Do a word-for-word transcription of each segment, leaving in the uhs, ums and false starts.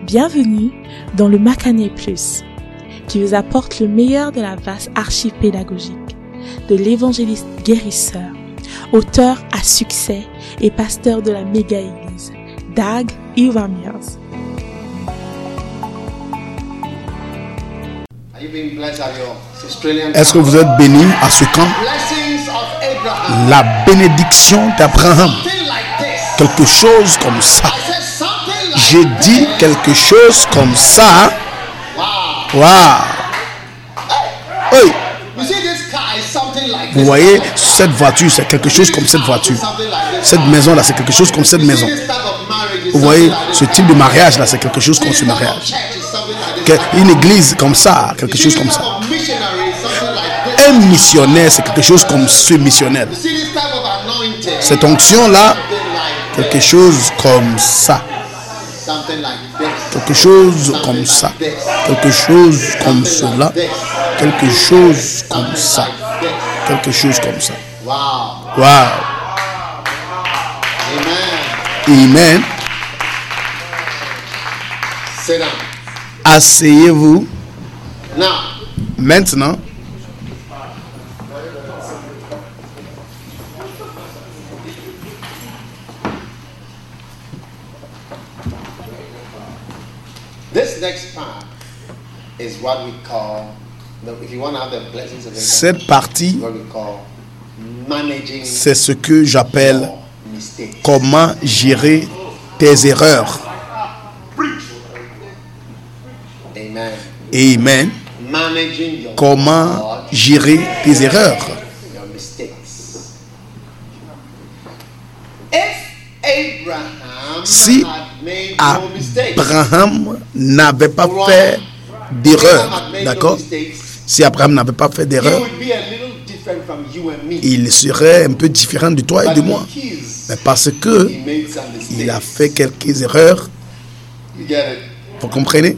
Bienvenue dans le Macané Plus, qui vous apporte le meilleur de la vaste archive pédagogique de l'évangéliste guérisseur, auteur à succès et pasteur de la méga-église, Dag Heward-Mills. Est-ce que vous êtes bénis à ce camp? La bénédiction d'Abraham. Quelque chose comme ça. J'ai dit quelque chose comme ça. Waouh! Oui. Vous voyez, cette voiture, c'est quelque chose comme cette voiture. Cette maison-là, c'est quelque chose comme cette maison. Vous voyez, ce type de mariage-là, c'est quelque chose comme ce mariage. Une église comme ça, quelque chose comme ça. Un missionnaire, c'est quelque chose comme ce missionnaire. Cette onction-là, quelque chose comme ça. Quelque chose comme ça. Quelque chose comme cela. Quelque chose comme ça. Quelque chose comme ça. Wow. Amen. Asseyez-vous. Maintenant. Cette partie, c'est ce que j'appelle comment gérer tes erreurs. Amen. Comment gérer tes erreurs. Si Abraham n'avait pas fait d'erreur, d'accord? Si Abraham n'avait pas fait d'erreur, il serait un peu différent de toi et de moi. Mais parce que il a fait quelques erreurs, vous comprenez?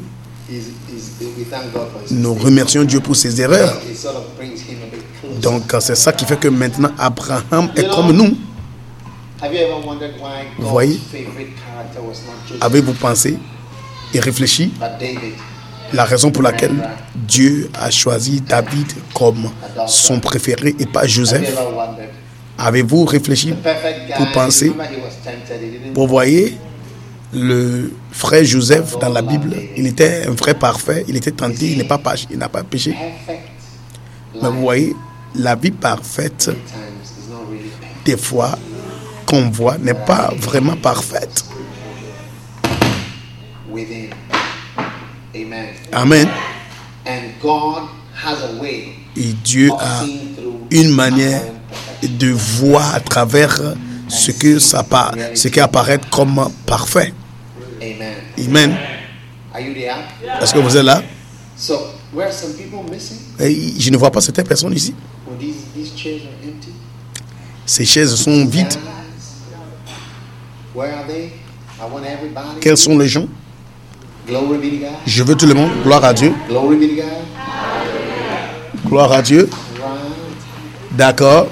Nous remercions Dieu pour ses erreurs. Donc c'est ça qui fait que maintenant Abraham est comme nous. Vous voyez? Avez-vous pensé et réfléchi la raison pour laquelle Dieu a choisi David comme son préféré et pas Joseph? Avez-vous réfléchi pour penser? Vous voyez, le frère Joseph dans la Bible, il était un frère parfait, il était tenté, il n'est pas péché, il n'a pas péché. Mais vous voyez, la vie parfaite, des fois, qu'on voit, n'est pas vraiment parfaite. Amen. Et Dieu a une manière de voir à travers ce que ça part, ce qui apparaît comme parfait. Amen. Est-ce que vous êtes là? Et je ne vois pas certaines personnes ici. Ces chaises sont vides. Quels sont les gens? Je veux tout le monde. Gloire à Dieu. Gloire à Dieu. D'accord.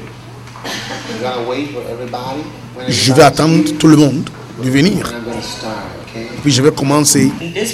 Je vais attendre tout le monde de venir. Puis je vais commencer.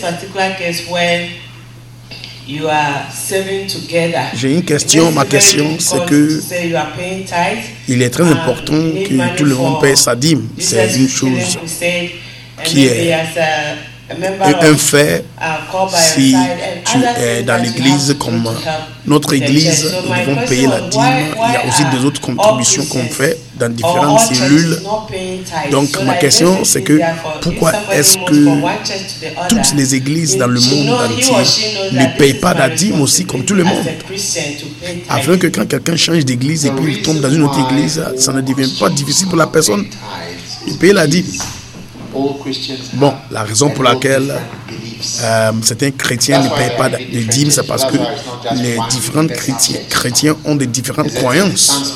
J'ai une question. Ma question, c'est que il est très important que tout le monde paye sa dîme. C'est une chose qui est un fait. Si tu es dans l'église comme notre église, nous devons payer la dîme. Il y a aussi des autres contributions qu'on fait dans différentes cellules. Donc ma question, c'est que pourquoi est-ce que toutes les églises dans le monde entier ne payent pas la dîme aussi comme tout le monde, afin que quand quelqu'un change d'église et puis il tombe dans une autre église, ça ne devient pas difficile pour la personne de payer la dîme. Bon, la raison pour laquelle euh, certains chrétiens ne payent pas de dîme, c'est parce que les différents chrétiens, chrétiens ont des différentes croyances.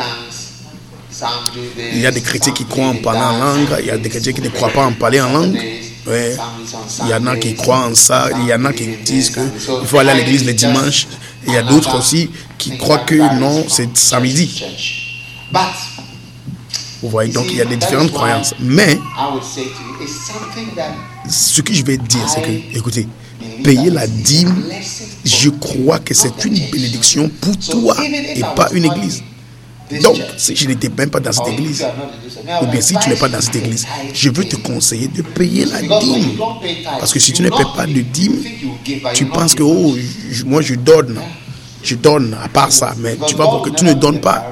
Il y a des chrétiens qui croient en parler en langue, il y a des chrétiens qui ne croient pas en parler en langue. Ouais. Il y en a qui croient en ça, il y en a qui disent qu'il faut aller à l'église le dimanche. Il y a d'autres aussi qui croient que non, c'est samedi. Vous voyez, donc il y a des différentes croyances. Mais ce que je vais dire, c'est que, écoutez, payer la dîme, je crois que c'est une bénédiction pour toi et pas une église. Donc, si je n'étais même pas dans cette église, ou bien si tu n'es pas dans cette église, je veux te conseiller de payer la dîme. Parce que si tu ne paies pas de dîme, tu penses que, oh, je, moi je donne, je donne à part ça, mais tu vas voir que tu ne donnes pas.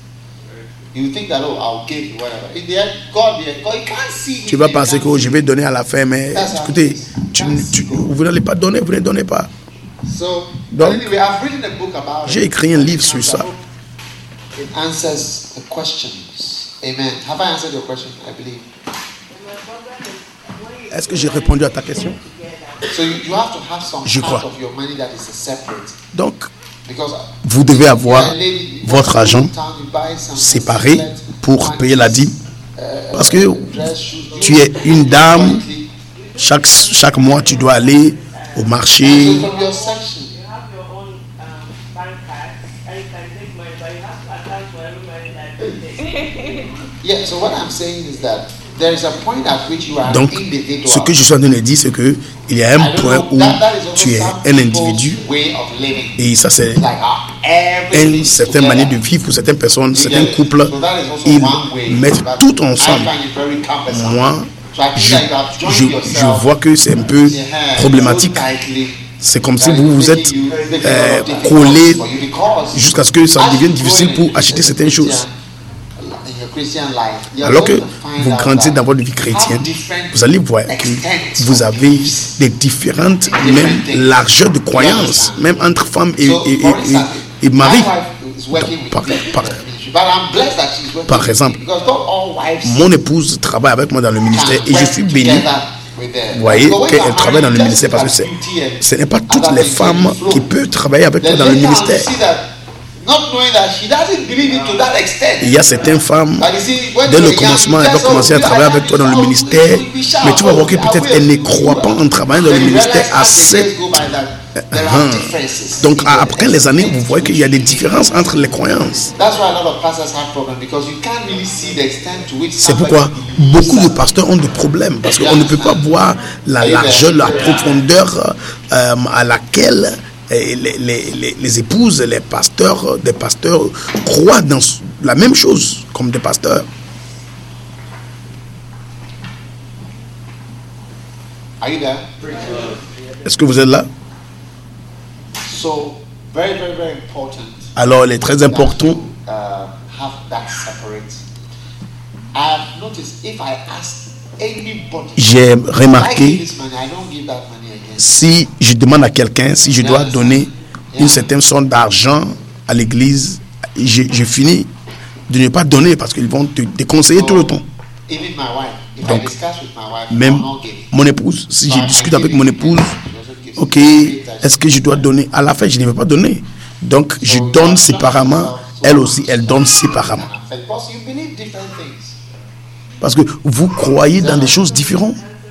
Tu vas penser que oh, je vais donner à la fin, mais écoutez, tu, tu, vous n'allez pas donner, vous ne donnez pas. Donc, j'ai écrit un livre sur ça. It answers the questions. Amen. Have I answered your question? I believe. Est-ce que j'ai répondu à ta question? So you, you have to have some Je part crois. of your money that is separate. Donc, Because vous devez avoir votre argent séparé pour payer la dîme. Parce que tu es une dame, chaque, chaque mois tu dois aller au marché. Donc, ce que je suis en train de dire, c'est que il y a un point où tu es un individu, et ça c'est une certaine manière de vivre pour certaines personnes, certains couples, ils mettent tout ensemble. Moi, je, je, je vois que c'est un peu problématique. C'est comme si vous vous êtes euh, collé jusqu'à ce que ça devienne difficile pour acheter certaines choses. Alors que vous grandissez dans votre vie chrétienne, vous allez voir que vous avez des différentes, même largeurs de croyances, même entre femmes et, et, et, et, et mari. Par, par, par exemple, mon épouse travaille avec moi dans le ministère et je suis béni. Vous voyez qu'elle travaille dans le ministère parce que c'est, ce n'est pas toutes les femmes qui peuvent travailler avec moi dans le ministère. Il y a certaines femmes, dès le commencement, elles vont commencer à travailler avec toi dans le ministère, mais tu vas voir que peut-être elles ne croient pas en travaillant dans le ministère assez. Uh-huh. Donc après les années, vous voyez qu'il y a des différences entre les croyances. C'est pourquoi beaucoup de pasteurs ont des problèmes, parce qu'on ne peut pas voir la largeur, la profondeur euh, à laquelle les, les, les, les épouses, les pasteurs, des pasteurs croient dans la même chose comme des pasteurs. Est-ce que vous êtes là? So, very, very, very important. Alors, il est très important. Uh, have that separate. I've noticed if I ask anybody, j'ai remarqué, this money, I don't give that money again. Si je demande à quelqu'un si je dois donner une certaine somme d'argent à l'église, je, je finis de ne pas donner parce qu'ils vont te déconseiller tout le temps. Even my wife, if Donc, I discuss with my wife, même I'll not give. mon épouse, si je discute avec mon épouse, ok, est-ce que je dois donner? À la fin, je ne vais pas donner. Donc, je donne séparément. Elle aussi, elle donne séparément. Parce que vous croyez dans des choses différentes.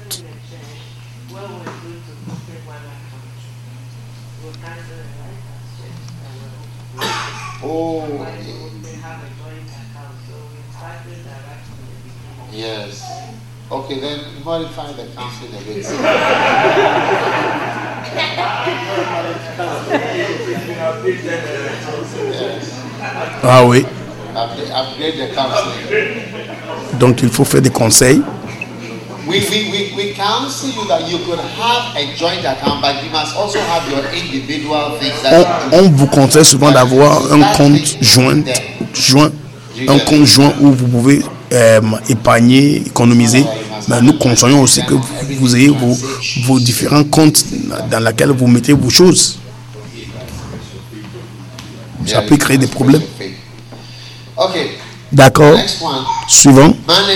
Oh, yes. Okay, then modify the counseling a bit. Ah oui. Upgrade the counseling. Donc il faut faire des conseils. We, we, we, we counsel you that you could have a joint account, but you must also have your individual things. On, on vous conseille souvent d'avoir un compte joint, joint, un compte joint où vous pouvez euh, épargner, économiser. Mais nous conseillons aussi que vous, vous ayez vos, vos différents comptes dans lesquels vous mettez vos choses. Ça peut créer des problèmes. D'accord. Suivant.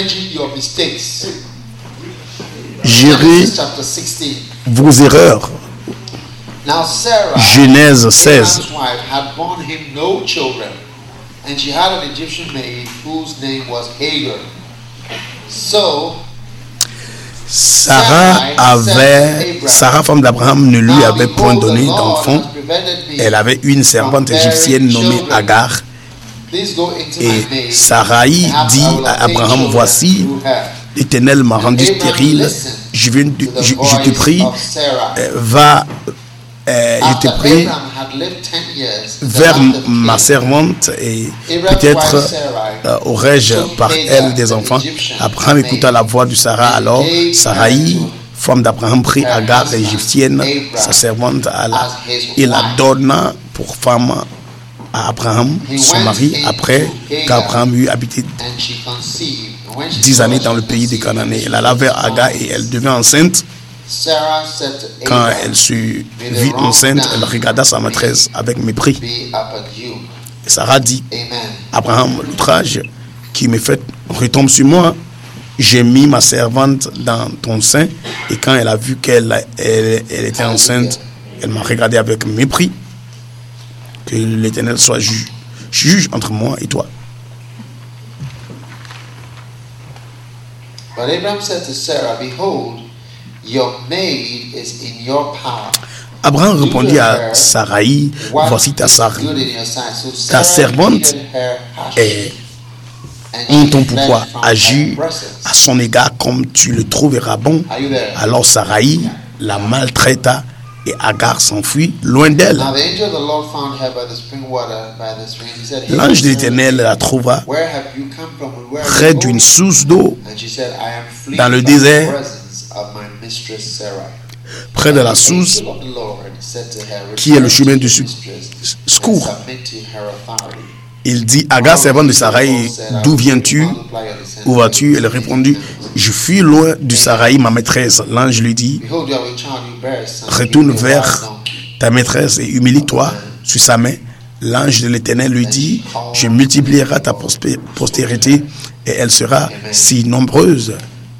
Gérer vos erreurs. Genèse seize. Sarah avait, Sarah, femme d'Abraham, ne lui avait point donné d'enfant. Elle avait une servante égyptienne nommée Agar. Et Sarai dit à Abraham, voici, l'Éternel m'a rendu stérile, je, viens de, je, je te prie, euh, va, euh, je te prie vers ma servante et peut-être euh, aurais-je par elle des enfants. Abraham écouta la voix de Sarah, alors Sarai, femme d'Abraham, prit Agar l'égyptienne, sa servante, à la, et la donna pour femme à Abraham, son mari, après qu'Abraham eut habité dix années dans le pays des Cananéens. Elle alla vers Agar et elle devint enceinte. Quand elle se vit enceinte, elle regarda sa maîtresse avec mépris. Et Sarah dit, Abraham, l'outrage qui me fait retombe sur moi. J'ai mis ma servante dans ton sein et quand elle a vu qu'elle elle, elle était enceinte, elle m'a regardé avec mépris. Que l'Éternel soit juge, juge entre moi et toi. But Abraham said to Sarah, behold, your maid is in your power. Abraham répondit à Sarai, voici ta, ta servante est en ton pouvoir, agir à son égard comme tu le trouveras bon. Alors Sarai la maltraita et Agar s'enfuit loin d'elle. L'ange de l'Éternel la trouva près d'une source d'eau dans le désert, près de la source qui est le chemin du secours. Il dit, Agar, servante de Sarai, d'où viens-tu? Où vas-tu? Elle répondit, je fuis loin de Sarai, ma maîtresse. L'ange lui dit, retourne vers ta maîtresse et humilie-toi sur sa main. L'ange de l'Éternel lui dit, je multiplierai ta postérité et elle sera si nombreuse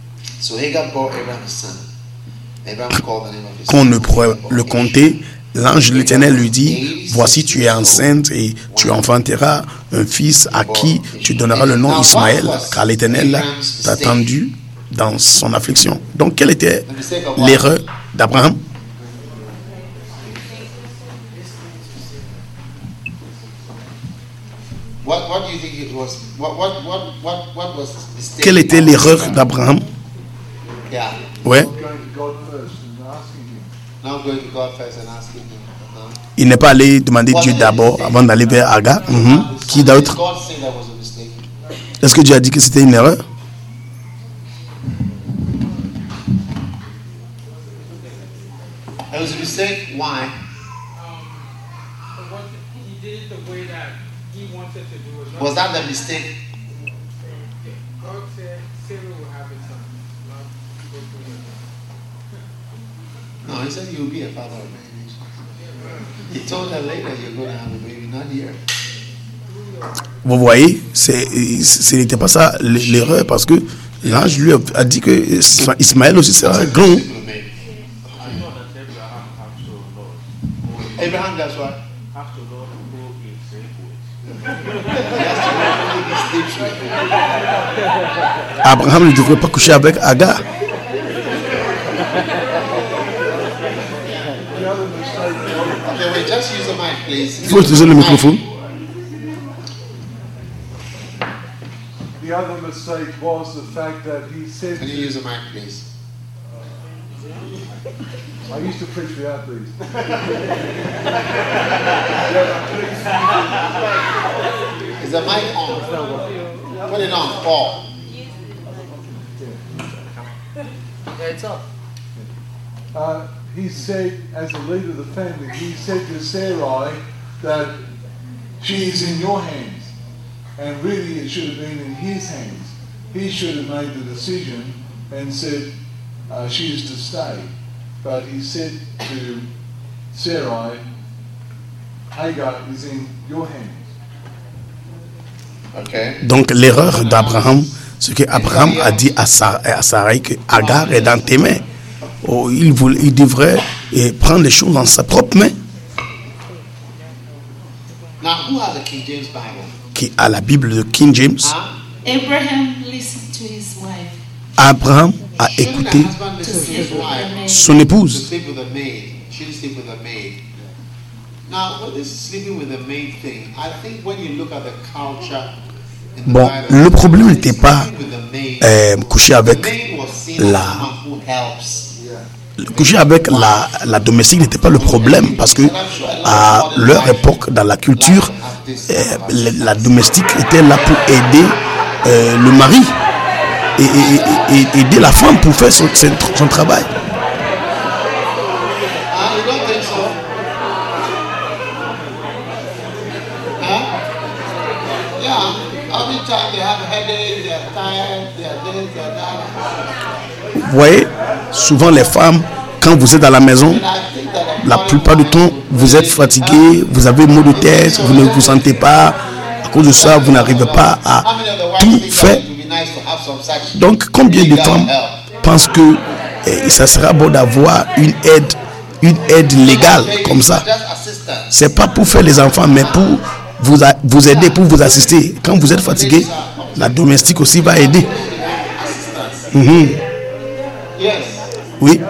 qu'on ne pourrait le compter. L'ange de l'Éternel lui dit, voici tu es enceinte et tu enfanteras un fils à qui tu donneras le nom Ismaël, car l'Éternel t'a attendu dans son affliction. Donc, quelle était l'erreur d'Abraham? Quelle était l'erreur d'Abraham? Ouais. Il n'est pas allé demander Dieu d'abord avant d'aller vers Agar. Mm-hmm. Qui d'autre? Est-ce que Dieu a dit que c'était une erreur? Was that the mistake? No, he said you'll be a father of many nations. He told her later you're going to have a baby, not here. Vous voyez, c'est, ce n'était pas ça l'erreur, parce que l'ange lui a dit que Ismaël aussi sera grand. Abraham, that's what? Abraham ne devrait pas coucher avec Agar. Il faut utiliser le microphone. The other mistake was the fact that he said. Can you use the mic, please? I used to preach without these. Is the mic on? Put it on, Paul. Yeah, it's up. Uh, he said, as the leader of the family, he said to Sarai that she is in your hands. And really it should have been in his hands. He should have made the decision and said uh, she is to stay. But he said to Sarai, Hagar is in your hands. Okay. Donc l'erreur d'Abraham, c'est que Abraham a dit à Sarai que Agar est dans tes mains. Oh, il, voulait, il devrait eh, prendre les choses dans sa propre main. Now, who has the King James Bible? Qui a la Bible de King James. Abraham listened to his wife. Abraham a écouté son épouse. Bon, le problème n'était pas euh, coucher avec la coucher avec la, la domestique n'était pas le problème, parce que à leur époque, dans la culture, euh, la, la domestique était là pour aider euh, le mari et, et, et, et aider la femme pour faire son, son travail. Vous voyez, souvent les femmes, quand vous êtes à la maison, la plupart du temps, vous êtes fatigué, vous avez mal de tête, vous ne vous sentez pas. À cause de ça, vous n'arrivez pas à tout faire. Donc, combien de femmes pensent que eh, ça sera bon d'avoir une aide, une aide légale comme ça? C'est pas pour faire les enfants, mais pour vous, vous aider, pour vous assister. Quand vous êtes fatigué, la domestique aussi va aider. Mm-hmm. Oui.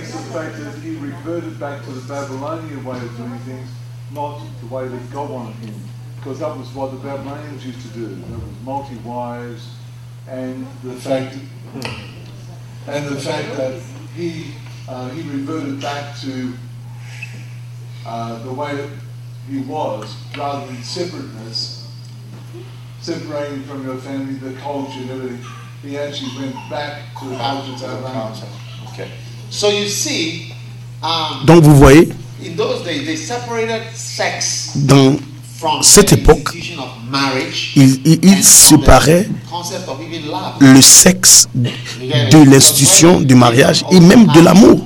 Because that was what the Babylonians used to do. There was multi-wives, and the fact, and the fact that he uh, he reverted back to uh, the way he was, rather than separateness, separating from your family, the culture, and everything. He actually went back to the culture of Babylon. Okay. So you see, um, donc vous voyez, in those days they separated sex. Dans cette époque, il, il, il séparait le sexe de l'institution du mariage et même de l'amour.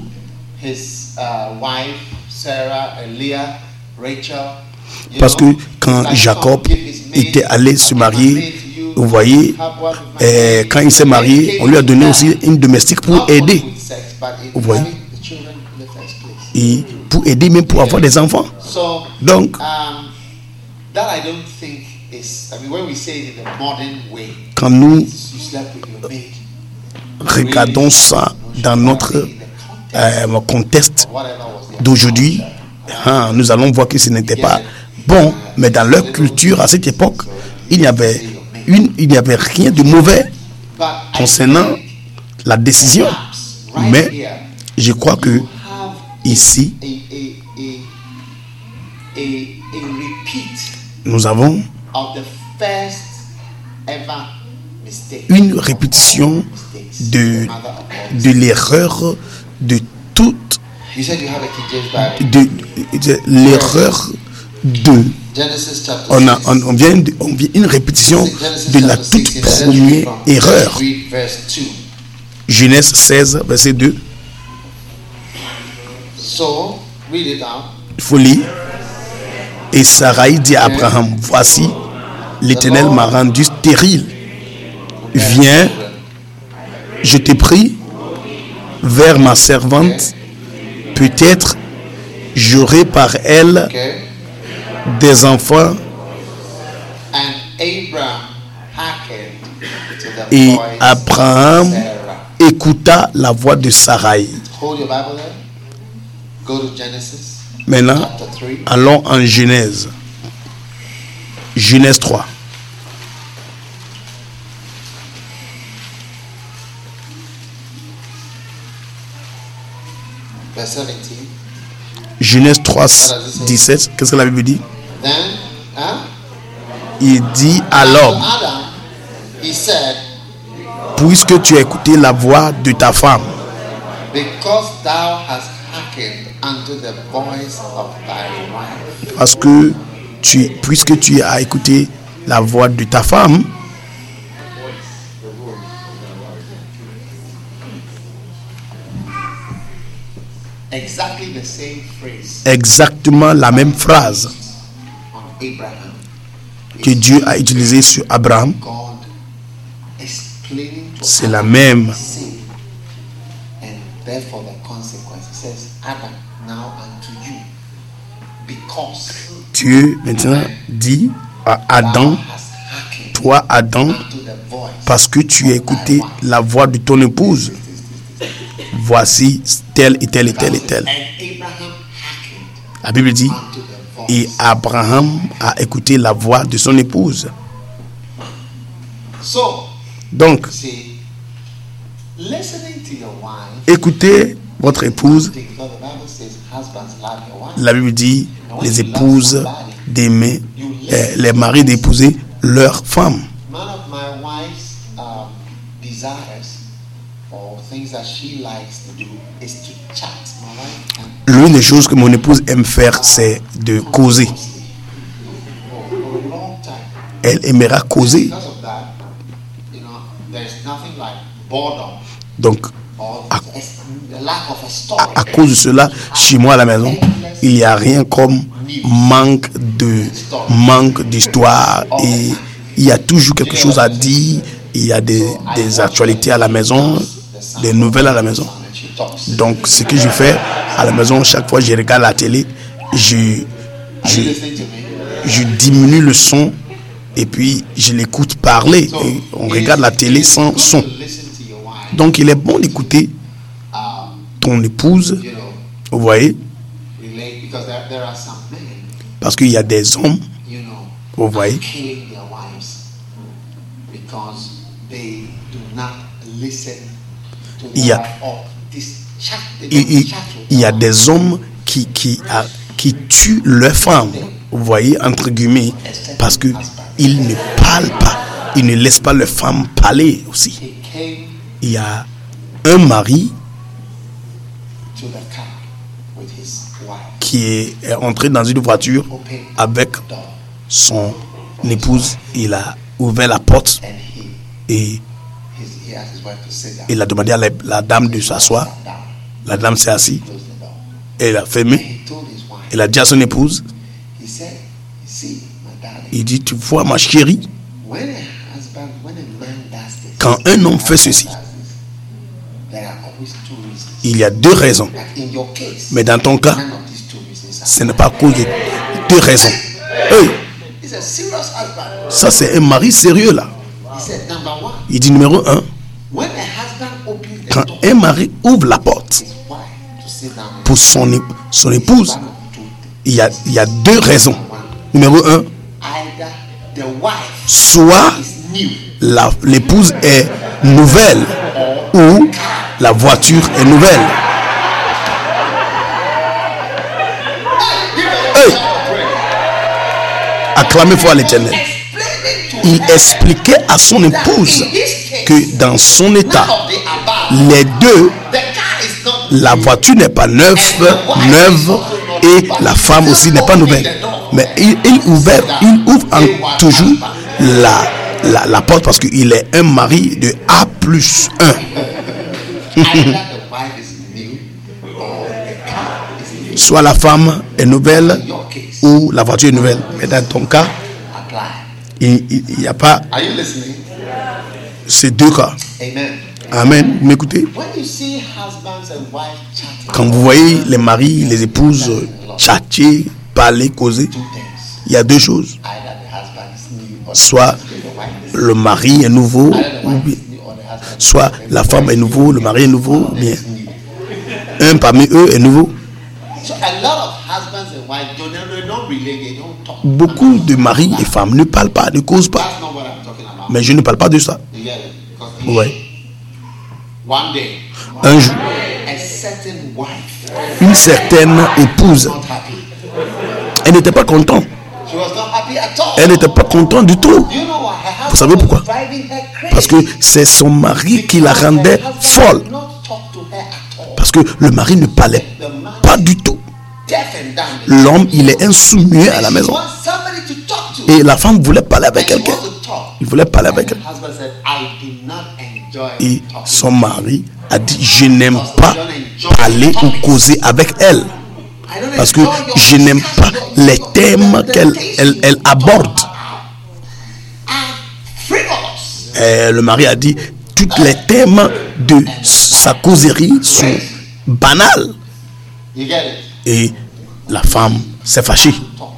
Parce que quand Jacob était allé se marier, vous voyez, eh, quand il s'est marié, on lui a donné aussi une domestique pour aider. Vous voyez, et pour aider même pour avoir des enfants. Donc, quand nous regardons ça dans notre euh, contexte d'aujourd'hui, hein, nous allons voir que ce n'était pas bon, mais dans leur culture à cette époque, il n'y avait une, il n'y avait rien de mauvais concernant la décision. Mais je crois que ici, nous avons une répétition de, de l'erreur de toute de, de l'erreur de on a on, on vient de, on vient une répétition de la toute première erreur. Genèse seize verset deux. Il faut lire. Et Sarai dit à Abraham, voici, l'Éternel m'a rendu stérile. Viens, je t'ai pris vers ma servante. Peut-être j'aurai par elle des enfants. Et Abraham écouta la voix de Sarai. Maintenant, allons en Genèse. Genèse trois. Genèse trois, dix-sept. Qu'est-ce que la Bible dit? Il dit à l'homme, puisque tu as écouté la voix de ta femme, parce que tu, puisque tu as écouté la voix de ta femme, exactement la même phrase que Dieu a utilisée sur Abraham, c'est la même. Dieu maintenant dit à Adam, toi Adam, parce que tu as écouté la voix de ton épouse, voici telle et telle et telle et telle. La Bible dit, Et Abraham a écouté la voix de son épouse. Donc, écoutez votre épouse. La Bible dit, les épouses d'aimer, euh, les maris d'épouser leur femme. L'une des choses que mon épouse aime faire, c'est de causer. Elle aimera causer. Donc, à, à, à cause de cela, chez moi à la maison, il n'y a rien comme manque de manque d'histoire, et il y a toujours quelque chose à dire. Il y a des, des actualités à la maison, des nouvelles à la maison. Donc, ce que je fais à la maison, chaque fois que je regarde la télé, je, je, je diminue le son et puis je l'écoute parler. Et on regarde la télé sans son. Donc, il est bon d'écouter ton épouse, vous voyez, parce qu'il y a des hommes, vous voyez, il y a, il, il y a des hommes qui, qui, a, qui tuent leurs femmes, vous voyez, entre guillemets, parce qu'ils ne parlent pas, ils ne laissent pas leurs femmes parler aussi. Il y a un mari qui est entré dans une voiture avec son épouse. Il a ouvert la porte et il a demandé à la, la dame de s'asseoir. La dame s'est assise. Elle a fermé. Il a dit à son épouse, il dit, tu vois ma chérie, quand un homme fait ceci, il y a deux raisons. Mais dans ton cas, ce n'est pas à cause de deux raisons. Hey, ça c'est un mari sérieux là. Il dit numéro un, quand un mari ouvre la porte pour son, son épouse, il y, a, il y a deux raisons. Numéro un, soit la, l'épouse est nouvelle ou la voiture est nouvelle. Hey! Acclamez fort à l'Éternel. Il expliquait à son épouse que dans son état, les deux, la voiture n'est pas neuve, neuve et la femme aussi n'est pas nouvelle. Mais il, il, ouvre, il ouvre en, toujours la, la, la porte parce qu'il est un mari de A plus un. Soit la femme est nouvelle ou la voiture est nouvelle. Mais dans ton cas, il n'y a pas ces deux cas. Amen. Vous m'écoutez? Quand vous voyez les maris, les épouses tchatcher, parler, causer, il y a deux choses. Soit le mari est nouveau, ou bien, soit la femme est nouveau, le mari est nouveau, ou bien un parmi eux est nouveau. Beaucoup de maris et femmes ne parlent pas, ne causent pas. Mais je ne parle pas de ça. Ouais. Un jour, une certaine épouse, elle n'était pas contente. Elle n'était pas contente du tout. Vous savez pourquoi? Parce que c'est son mari qui la rendait folle. Parce que le mari ne parlait pas du tout. L'homme, il est insoumis à la maison. Et la femme voulait parler avec quelqu'un. Il voulait parler avec elle. Et son mari a dit, je n'aime pas parler ou causer avec elle. Parce que je n'aime pas les thèmes qu'elle elle, elle aborde. Et le mari a dit, tous les thèmes de sa causerie sont banals. Et la femme s'est fâchée.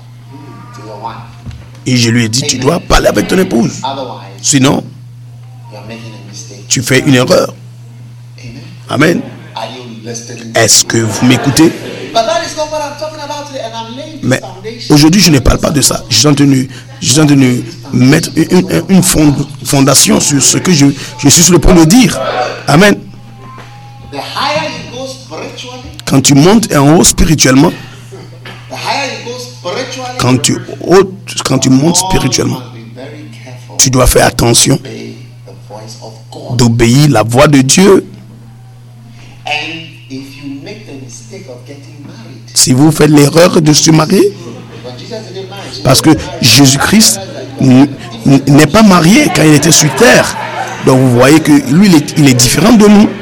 Et je lui ai dit, tu dois parler avec ton épouse. Sinon, tu fais une erreur. Amen. Est-ce que vous m'écoutez? Mais aujourd'hui, je ne parle pas de ça. Je suis en train de, je suis en train de mettre une, une, une fondation sur ce que je, je suis sur le point de dire. Amen. Quand tu montes en haut spirituellement, quand tu, quand tu montes spirituellement, tu dois faire attention d'obéir la voix de Dieu. Si vous faites l'erreur de se marier, parce que Jésus-Christ n'est pas marié quand il était sur terre, donc vous voyez que lui il est, il est différent de nous.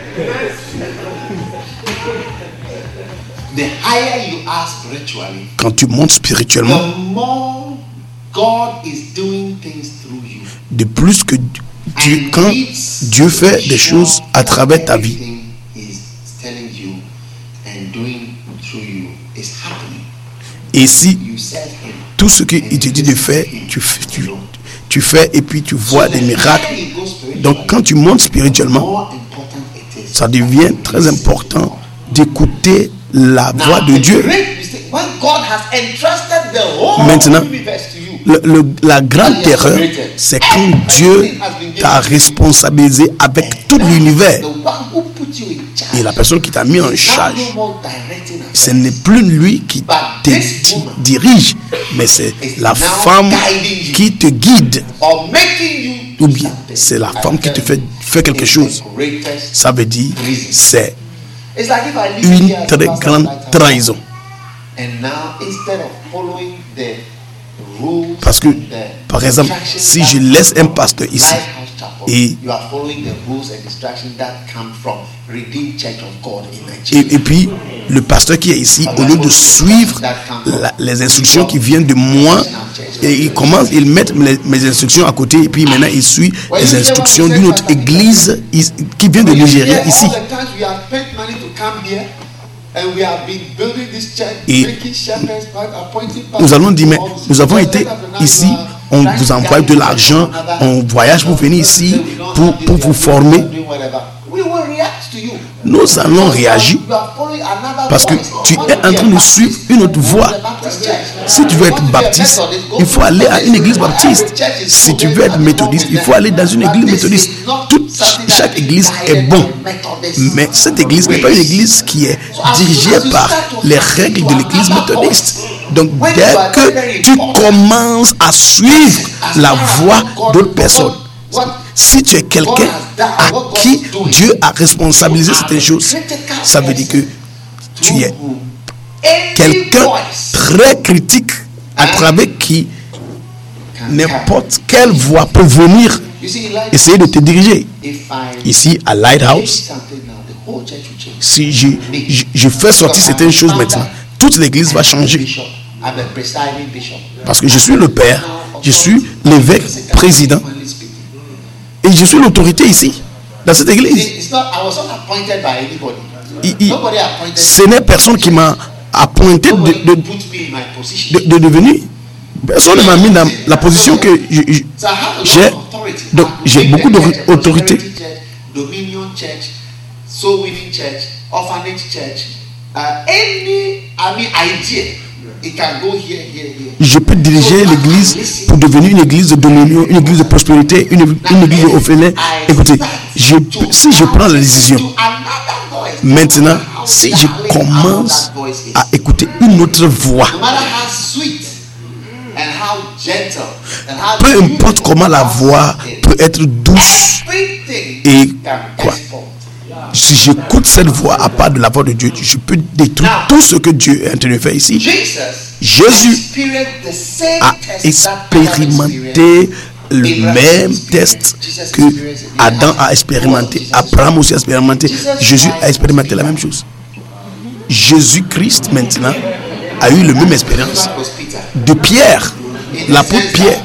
Quand tu montes spirituellement, de plus que Dieu, quand Dieu fait des choses à travers ta vie, et si tout ce qu'il te dit de faire, tu, tu, tu fais et puis tu vois des miracles. Donc quand tu montes spirituellement, ça devient très important d'écouter la voix de Dieu. Maintenant, le, le, la grande erreur, c'est quand Dieu t'a responsabilisé avec tout l'univers. Et la personne qui t'a mis en charge, ce n'est plus lui qui te di- dirige, mais c'est la femme qui te guide. Ou bien, c'est la femme qui te fait, fait quelque chose. Ça veut dire, c'est une très grande trahison. Parce que, par exemple, si je laisse un pasteur ici et, et, et puis le pasteur qui est ici, au lieu de suivre la, les instructions qui viennent de moi, et il commence, il met les, mes instructions à côté et puis maintenant il suit les instructions d'une autre église qui vient de Nigeria ici. Et nous allons dire, mais nous avons été ici, on vous envoie de l'argent, on voyage pour venir ici, pour, pour vous former. Nous allons réagir parce que tu es en train de suivre une autre voie. Si tu veux être baptiste, il faut aller à une église baptiste. Si tu veux être méthodiste, il faut aller dans une église méthodiste. Toute, chaque église est bonne. Mais cette église n'est pas une église qui est dirigée par les règles de l'église méthodiste. Donc dès que tu commences à suivre la voie d'autres personnes, si tu es quelqu'un à qui Dieu a responsabilisé certaines choses, ça veut dire que tu es quelqu'un très critique à travers qui n'importe quelle voie peut venir essayer de te diriger. Ici à Lighthouse, si je, je, je fais sortir certaines choses maintenant, toute l'église va changer. Parce que je suis le père, je suis l'évêque président. Et je suis l'autorité ici, dans cette église. Il, il, ce n'est personne qui m'a appointé de, de, de, de devenir. Personne ne m'a mis dans la position que je, je, j'ai. Donc, j'ai beaucoup d'autorité. Je peux diriger l'église pour devenir une église de dominion, une église de prospérité, une, une église orphelin. Écoutez, je, si je prends la décision, maintenant, si je commence à écouter une autre voix, peu importe comment la voix peut être douce et quoi, si j'écoute cette voix à part de la voix de Dieu, je peux détruire tout ce que Dieu est en train de faire ici. Jésus a expérimenté le même test que Adam a expérimenté, Abraham aussi a expérimenté, Jésus a expérimenté la même chose. Jésus-Christ maintenant a eu la même expérience de Pierre, l'apôtre Pierre.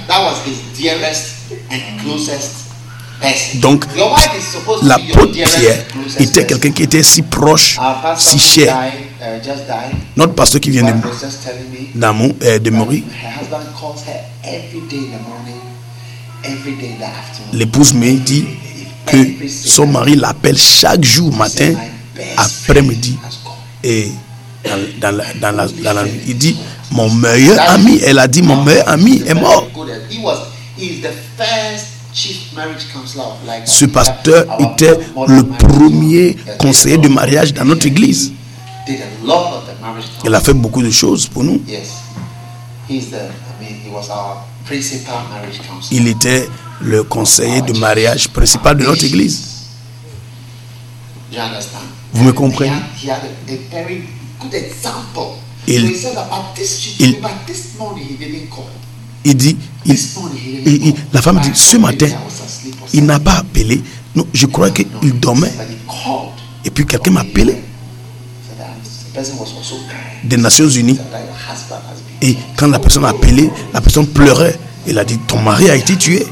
Donc, l'apôtre Pierre était quelqu'un qui était si proche, si cher. Notre pasteur qui vient de, d'amour, euh, de mourir, l'épouse me dit que son mari l'appelle chaque jour matin, après-midi, et dans, dans, la, dans, la, dans la nuit. Il dit, mon meilleur ami, elle a dit, mon meilleur ami est mort. Ce pasteur était le premier conseiller de mariage dans notre église. Il a fait beaucoup de choses pour nous. Il était le conseiller de mariage principal de notre église. Vous me comprenez? Il, il, il dit, il, il, il, la femme dit, ce matin, il n'a pas appelé. Non, je crois qu'il dormait. Et puis quelqu'un m'a appelé. Des Nations Unies. Et quand la personne a appelé, la personne pleurait. Il a dit, ton mari a été tué.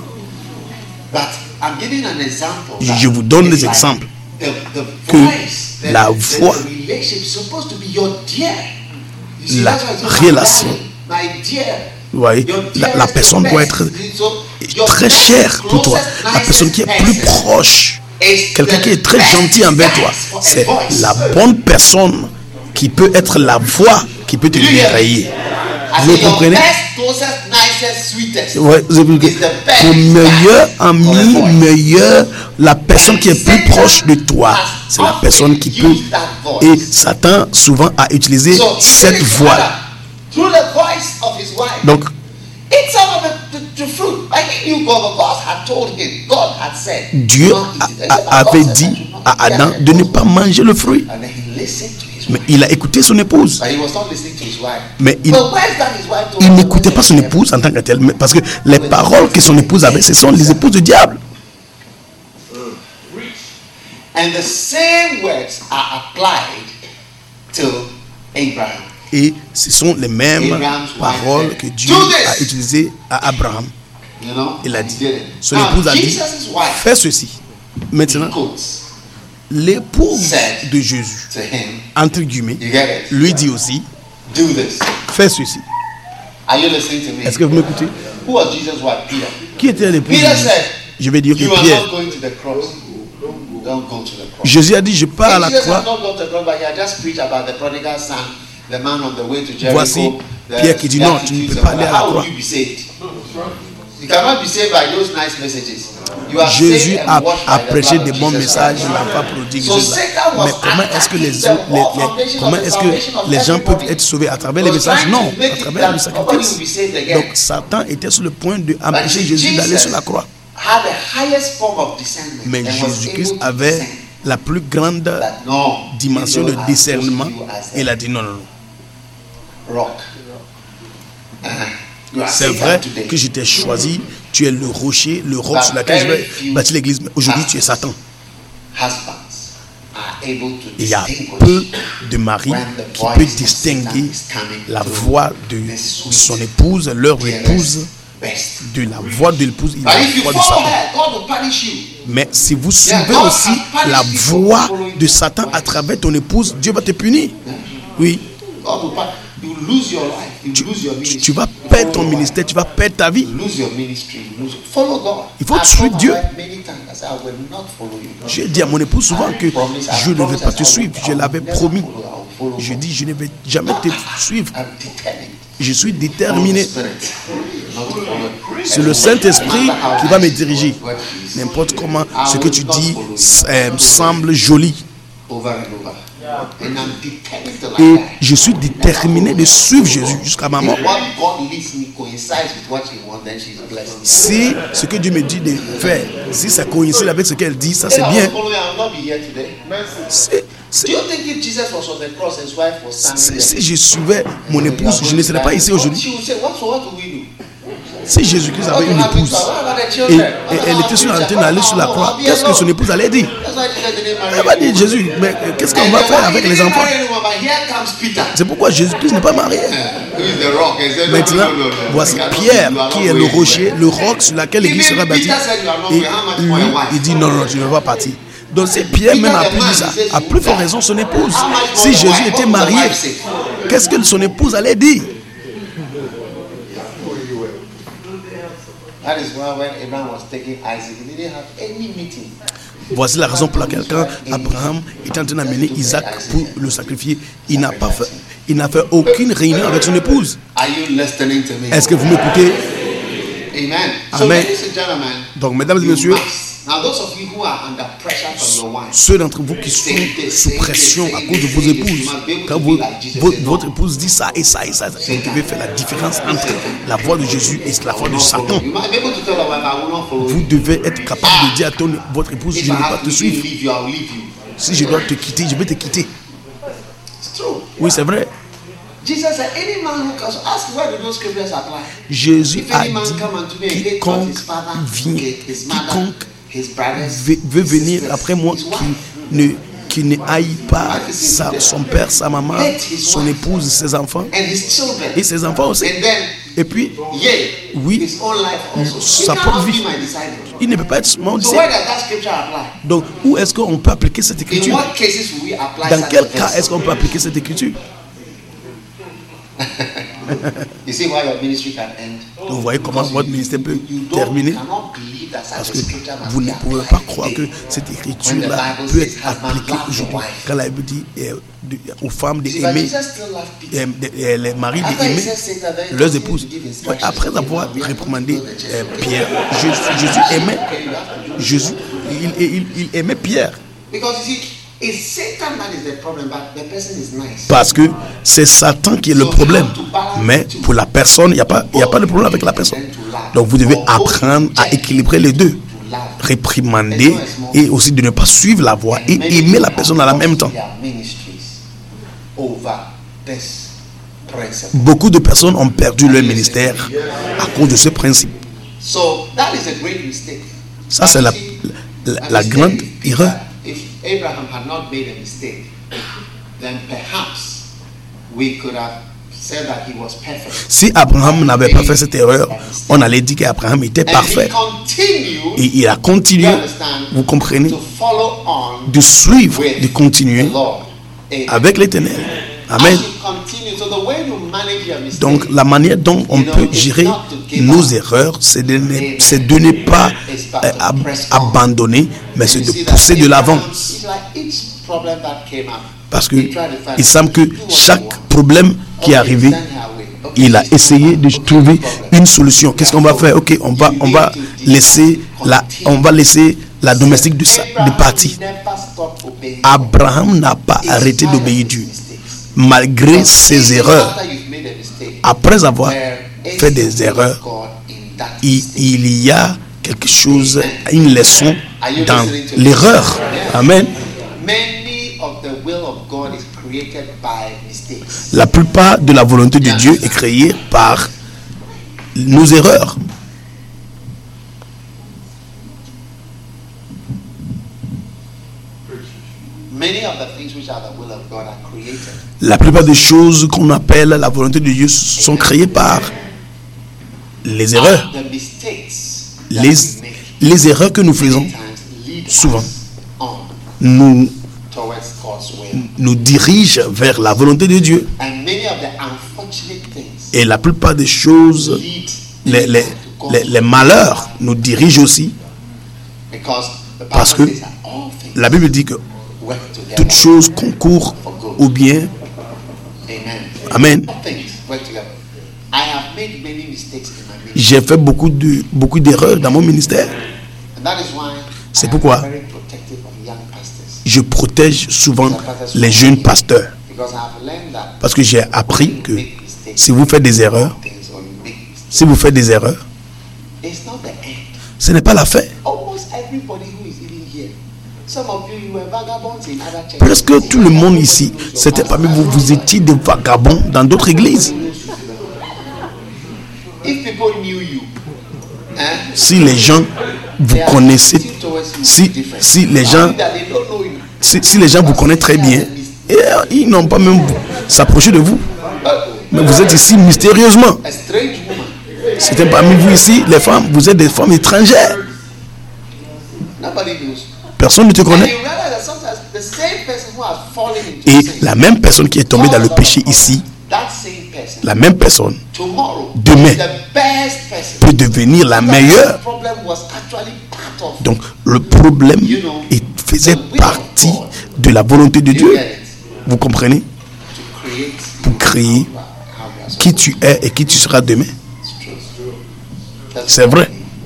Je vous donne des exemples. Que la voix, la relation, vous voyez, la, la personne doit être très chère pour toi. La personne qui est plus proche, quelqu'un qui est très gentil envers toi, c'est la bonne personne qui peut être la voix qui peut te dérailler. Vous comprenez? Ouais, ton meilleur ami, meilleur, la personne qui est plus proche de toi, c'est la personne qui peut. Et Satan souvent a utilisé cette voix-là. Donc, Dieu a, a, avait dit à Adam de ne pas manger le fruit. Mais il a écouté son épouse. Mais il, il n'écoutait pas son épouse en tant que telle. Parce que les paroles que son épouse avait, ce sont les épouses du diable. Et ce sont les mêmes paroles que Dieu a utilisées à Abraham. Il a dit, son épouse a dit, fais ceci. Maintenant, l'épouse de Jésus, entre guillemets, lui dit aussi, fais ceci. Est-ce que vous m'écoutez? Qui était l'épouse de Jésus? Je vais dire que Pierre. Jésus a dit, je pars à la croix. Voici Pierre qui dit, non, tu ne peux pas aller à la croix. Jésus a, a prêché des bons messages, il n'a pas prodigue. Mais comment est-ce que les, les, les, comment est-ce que les gens peuvent être sauvés à travers les messages? Non, à travers le sacrifice. Donc Satan était sur le point d'empêcher Jésus d'aller sur la croix. Mais Jésus-Christ avait la plus grande dimension de discernement. Il a dit non, non, non. C'est vrai que je t'ai choisi, tu es le rocher, le roc sur lequel je vais bâtir l'église. Mais aujourd'hui, tu es Satan. Il y a peu de maris qui peuvent distinguer la voix de son épouse, leur épouse, de la voix de l'épouse et la voix de Satan. Mais si vous suivez aussi la voix de Satan à travers ton épouse, Dieu va te punir. Oui. Tu, tu, tu vas perdre ton ministère, tu vas perdre ta vie. Il faut suivre Dieu. J'ai dit à mon épouse souvent que je ne vais pas te suivre. Je l'avais promis. Je dis, je ne vais jamais te suivre. Je suis déterminé. C'est le Saint-Esprit qui va me diriger. N'importe comment, ce que tu dis euh, semble joli. Et je suis déterminé de suivre Jésus jusqu'à ma mort. Si ce que Dieu me dit de faire, si ça coïncide avec ce qu'elle dit, ça c'est bien. Si je suivais mon épouse, je ne serais pas ici aujourd'hui. Si Jésus-Christ avait une épouse et, et elle était sur la train d'aller sur la croix, qu'est-ce que son épouse allait dire? Elle va dire, Jésus, mais qu'est-ce qu'on va faire avec les enfants? C'est pourquoi Jésus-Christ n'est pas marié. Maintenant, voici Pierre qui est le rocher, le roc sur lequel l'église sera bâtie. Et lui, il dit non, non, tu ne vas pas partir. Donc si Pierre même a pu dire ça, a plus forte raison son épouse. Si Jésus était marié, qu'est-ce que son épouse allait dire? Voici la raison pour laquelle quand Abraham était en train d'amener Isaac pour le sacrifier, il n'a pas fait, il n'a fait aucune réunion avec son épouse. Est-ce que vous m'écoutez? Amen. Donc, mesdames et messieurs, ceux d'entre vous qui sont sous pression à cause de vos épouses, quand vous, votre, votre épouse dit ça et ça et ça, vous devez faire la différence entre la voix de Jésus et la voix de Satan. Vous devez être capable de dire à ton, votre épouse, je ne vais pas te suivre. Si je dois te quitter, je vais te quitter. Oui, c'est vrai. Jésus a dit, quiconque vient, quiconque veut venir après moi, qui ne, qui ne haït pas sa, son père, sa maman, son épouse, ses enfants et ses enfants aussi. Et puis, oui, sa propre vie. Il ne peut pas être mon disciple. Donc, où est-ce qu'on peut appliquer cette écriture? Dans quel cas est-ce qu'on peut appliquer cette écriture? Donc, vous voyez comment votre ministère peut terminer? Parce que vous ne pouvez pas croire que cette écriture-là peut être appliquée aujourd'hui. Quand la Bible dit euh, de, aux femmes d'aimer, euh, euh, les maris d'aimer leurs épouses. Ouais, après avoir réprimandé euh, Pierre, Jésus, Jésus aimait Jésus, il, il, il aimait Pierre. Parce que c'est Satan qui est le problème. Mais pour la personne, il n'y a pas, il n'y a pas de problème avec la personne. Donc vous devez apprendre à équilibrer les deux. Réprimander et aussi de ne pas suivre la voie et aimer la personne en la même temps. Beaucoup de personnes ont perdu leur ministère à cause de ce principe. Ça, c'est la, la, la grande erreur. If Abraham had not made a mistake, then perhaps we could have said that he was perfect. Si Abraham n'avait pas fait cette erreur, on allait dire qu'Abraham était parfait. Et il a continué, vous comprenez, de suivre, de continuer avec l'Éternel. Amen. Donc la manière dont on peut gérer nos erreurs, c'est de ne, c'est de ne pas euh, ab abandonner, mais c'est de pousser de l'avant. Parce que il semble que chaque problème qui est arrivé, il a essayé de trouver une solution. Qu'est-ce qu'on va faire? Ok, on va, on va laisser la, on va laisser la domestique de, de partir. Abraham n'a pas arrêté d'obéir Dieu. Malgré ses erreurs, après avoir fait des erreurs, il, il y a quelque chose, une leçon dans l'erreur. Amen. La plupart de la volonté de Dieu est créée par nos erreurs. La plupart des choses qu'on appelle la volonté de Dieu sont créées par les erreurs. Les, les erreurs que nous faisons souvent nous, nous dirigent vers la volonté de Dieu. Et la plupart des choses, les, les, les, les malheurs nous dirigent aussi. Parce que la Bible dit que toutes choses concourent au bien. Amen. J'ai fait beaucoup de beaucoup d'erreurs dans mon ministère. C'est pourquoi je protège souvent les jeunes pasteurs. Parce que j'ai appris que si vous faites des erreurs, si vous faites des erreurs, ce n'est pas la fin. Presque tout le monde ici, c'était parmi vous, vous étiez des vagabonds dans d'autres églises. Si les gens vous connaissaient, si, si les gens, si, si les gens vous connaissent très bien, et ils n'ont pas même s'approché de vous. Mais vous êtes ici mystérieusement. C'était parmi vous ici, les femmes, vous êtes des femmes étrangères. Personne ne te connaît. Et la même personne qui est tombée dans le péché ici, la même personne, demain, peut devenir la meilleure. Donc, le problème il faisait partie de la volonté de Dieu. Vous comprenez? Pour créer qui tu es et qui tu seras demain. C'est vrai.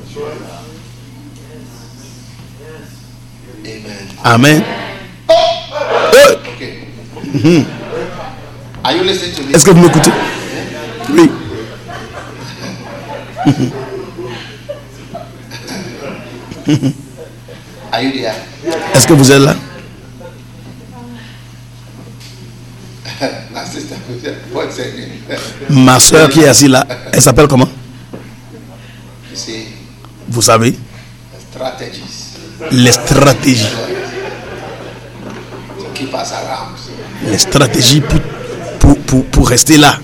Amen. Euh. Mm-hmm. Est-ce que vous m'écoutez? Oui. Est-ce que vous êtes là? Ma soeur qui est assise là, elle s'appelle comment? Vous savez? Les stratégies. Les stratégies pour, pour, pour, pour rester là.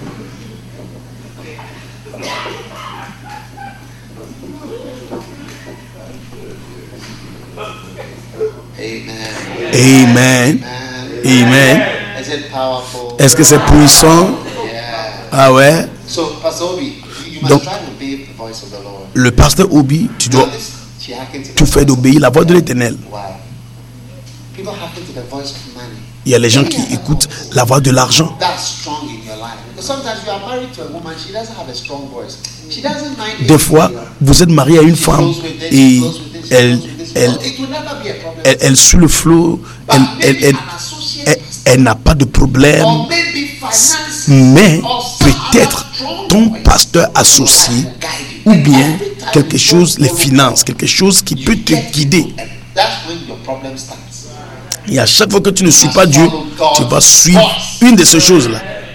Amen. Amen. Est-ce que c'est puissant? Ah ouais. Donc, le pasteur Obi, tu dois tout faire d'obéir la voix de l'Éternel. Il y a les gens qui écoutent la voix de l'argent. Des fois, vous êtes marié à une femme et elle, elle, elle, elle sous le flot, elle, elle, elle, elle, elle n'a pas de problème. Mais peut-être ton pasteur associé ou bien quelque chose, les finances, quelque chose qui peut te guider. Et à chaque fois que tu ne suis pas Dieu, tu vas suivre une de ces choses-là.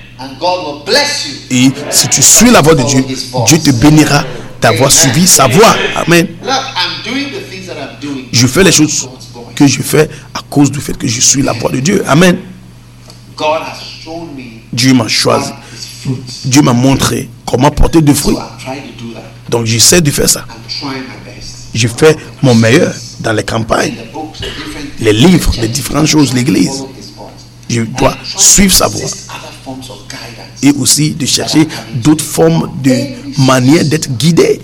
Et si tu suis la voix de Dieu, Dieu te bénira d'avoir suivi sa voix. Amen. Je fais les choses que je fais à cause du fait que je suis la voix de Dieu. Amen. Dieu m'a choisi. Dieu m'a montré comment porter de fruits. Donc j'essaie de faire ça. Je fais mon meilleur dans les campagnes, les livres, les différentes choses, l'église. Je dois suivre sa voix. Et aussi de chercher d'autres formes de manière d'être guidé.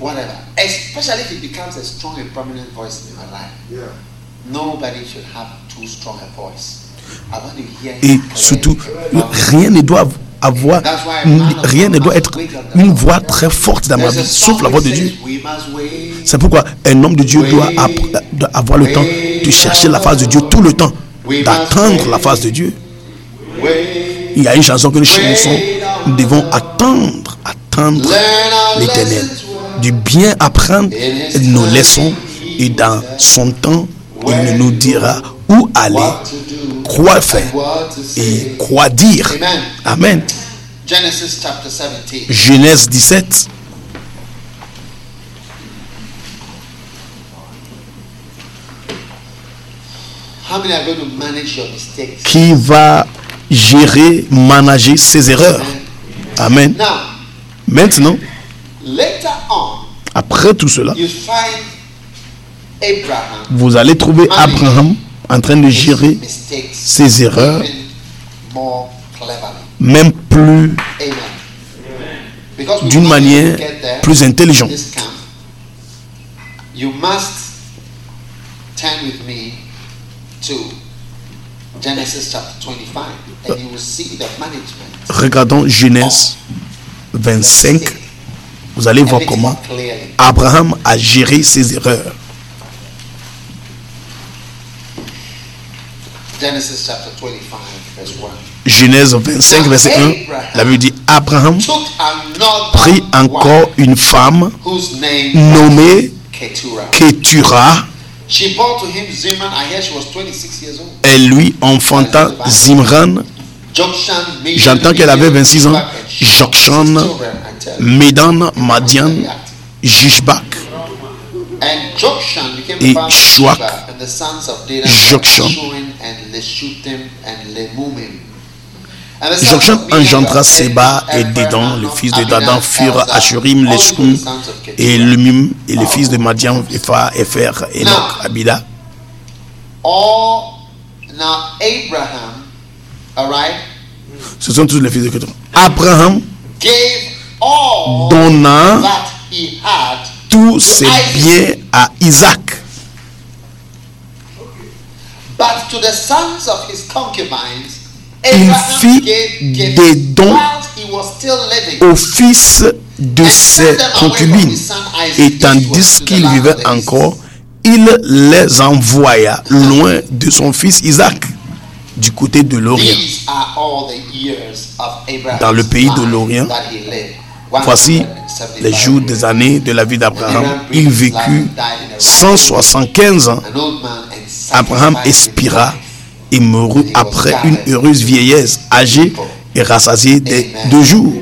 Et surtout, rien ne doit avoir, rien ne doit être une voix très forte dans ma vie, sauf la voix de Dieu. C'est pourquoi un homme de Dieu doit avoir le temps de chercher la face de Dieu tout le temps, d'attendre la face de Dieu. Il y a une chanson que nous chantons, nous devons attendre, attendre l'Éternel. Du bien apprendre, nous laissons, et dans son temps, il nous dira où aller, quoi faire et quoi dire. Amen. Genèse dix-sept. Qui va gérer, manager ses erreurs? Amen. Maintenant, après tout cela, vous allez trouver Abraham en train de gérer ses erreurs, même plus d'une manière plus intelligente. Regardons Genèse vingt-cinq. Vous allez voir comment Abraham a géré ses erreurs. Genèse vingt-cinq, verset un, la Bible dit Abraham prit encore une femme nommée Ketura. Elle lui enfanta Zimran. J'entends qu'elle avait vingt-six ans. Jokshan, Medan, Madian, Jishbak et Shuak, Jokshan. Jokshan engendra Seba et Dédan. Les fils de Dadan furent Ashurim, Leshum et Lumim, et les fils de Madian, Epha, Epher, Enoch, Abida. Ce sont tous les fils de Ketura. Abraham donna tous ses biens à Isaac. Il fit des dons aux fils de ses concubines, et tandis qu'il vivait encore, il les envoya loin de son fils Isaac, du côté de l'Orient. Dans le pays de l'Orient, voici les jours des années de la vie d'Abraham. Il vécut cent soixante-quinze ans. Abraham expira et mourut après une heureuse vieillesse, âgée et rassasiée de deux jours.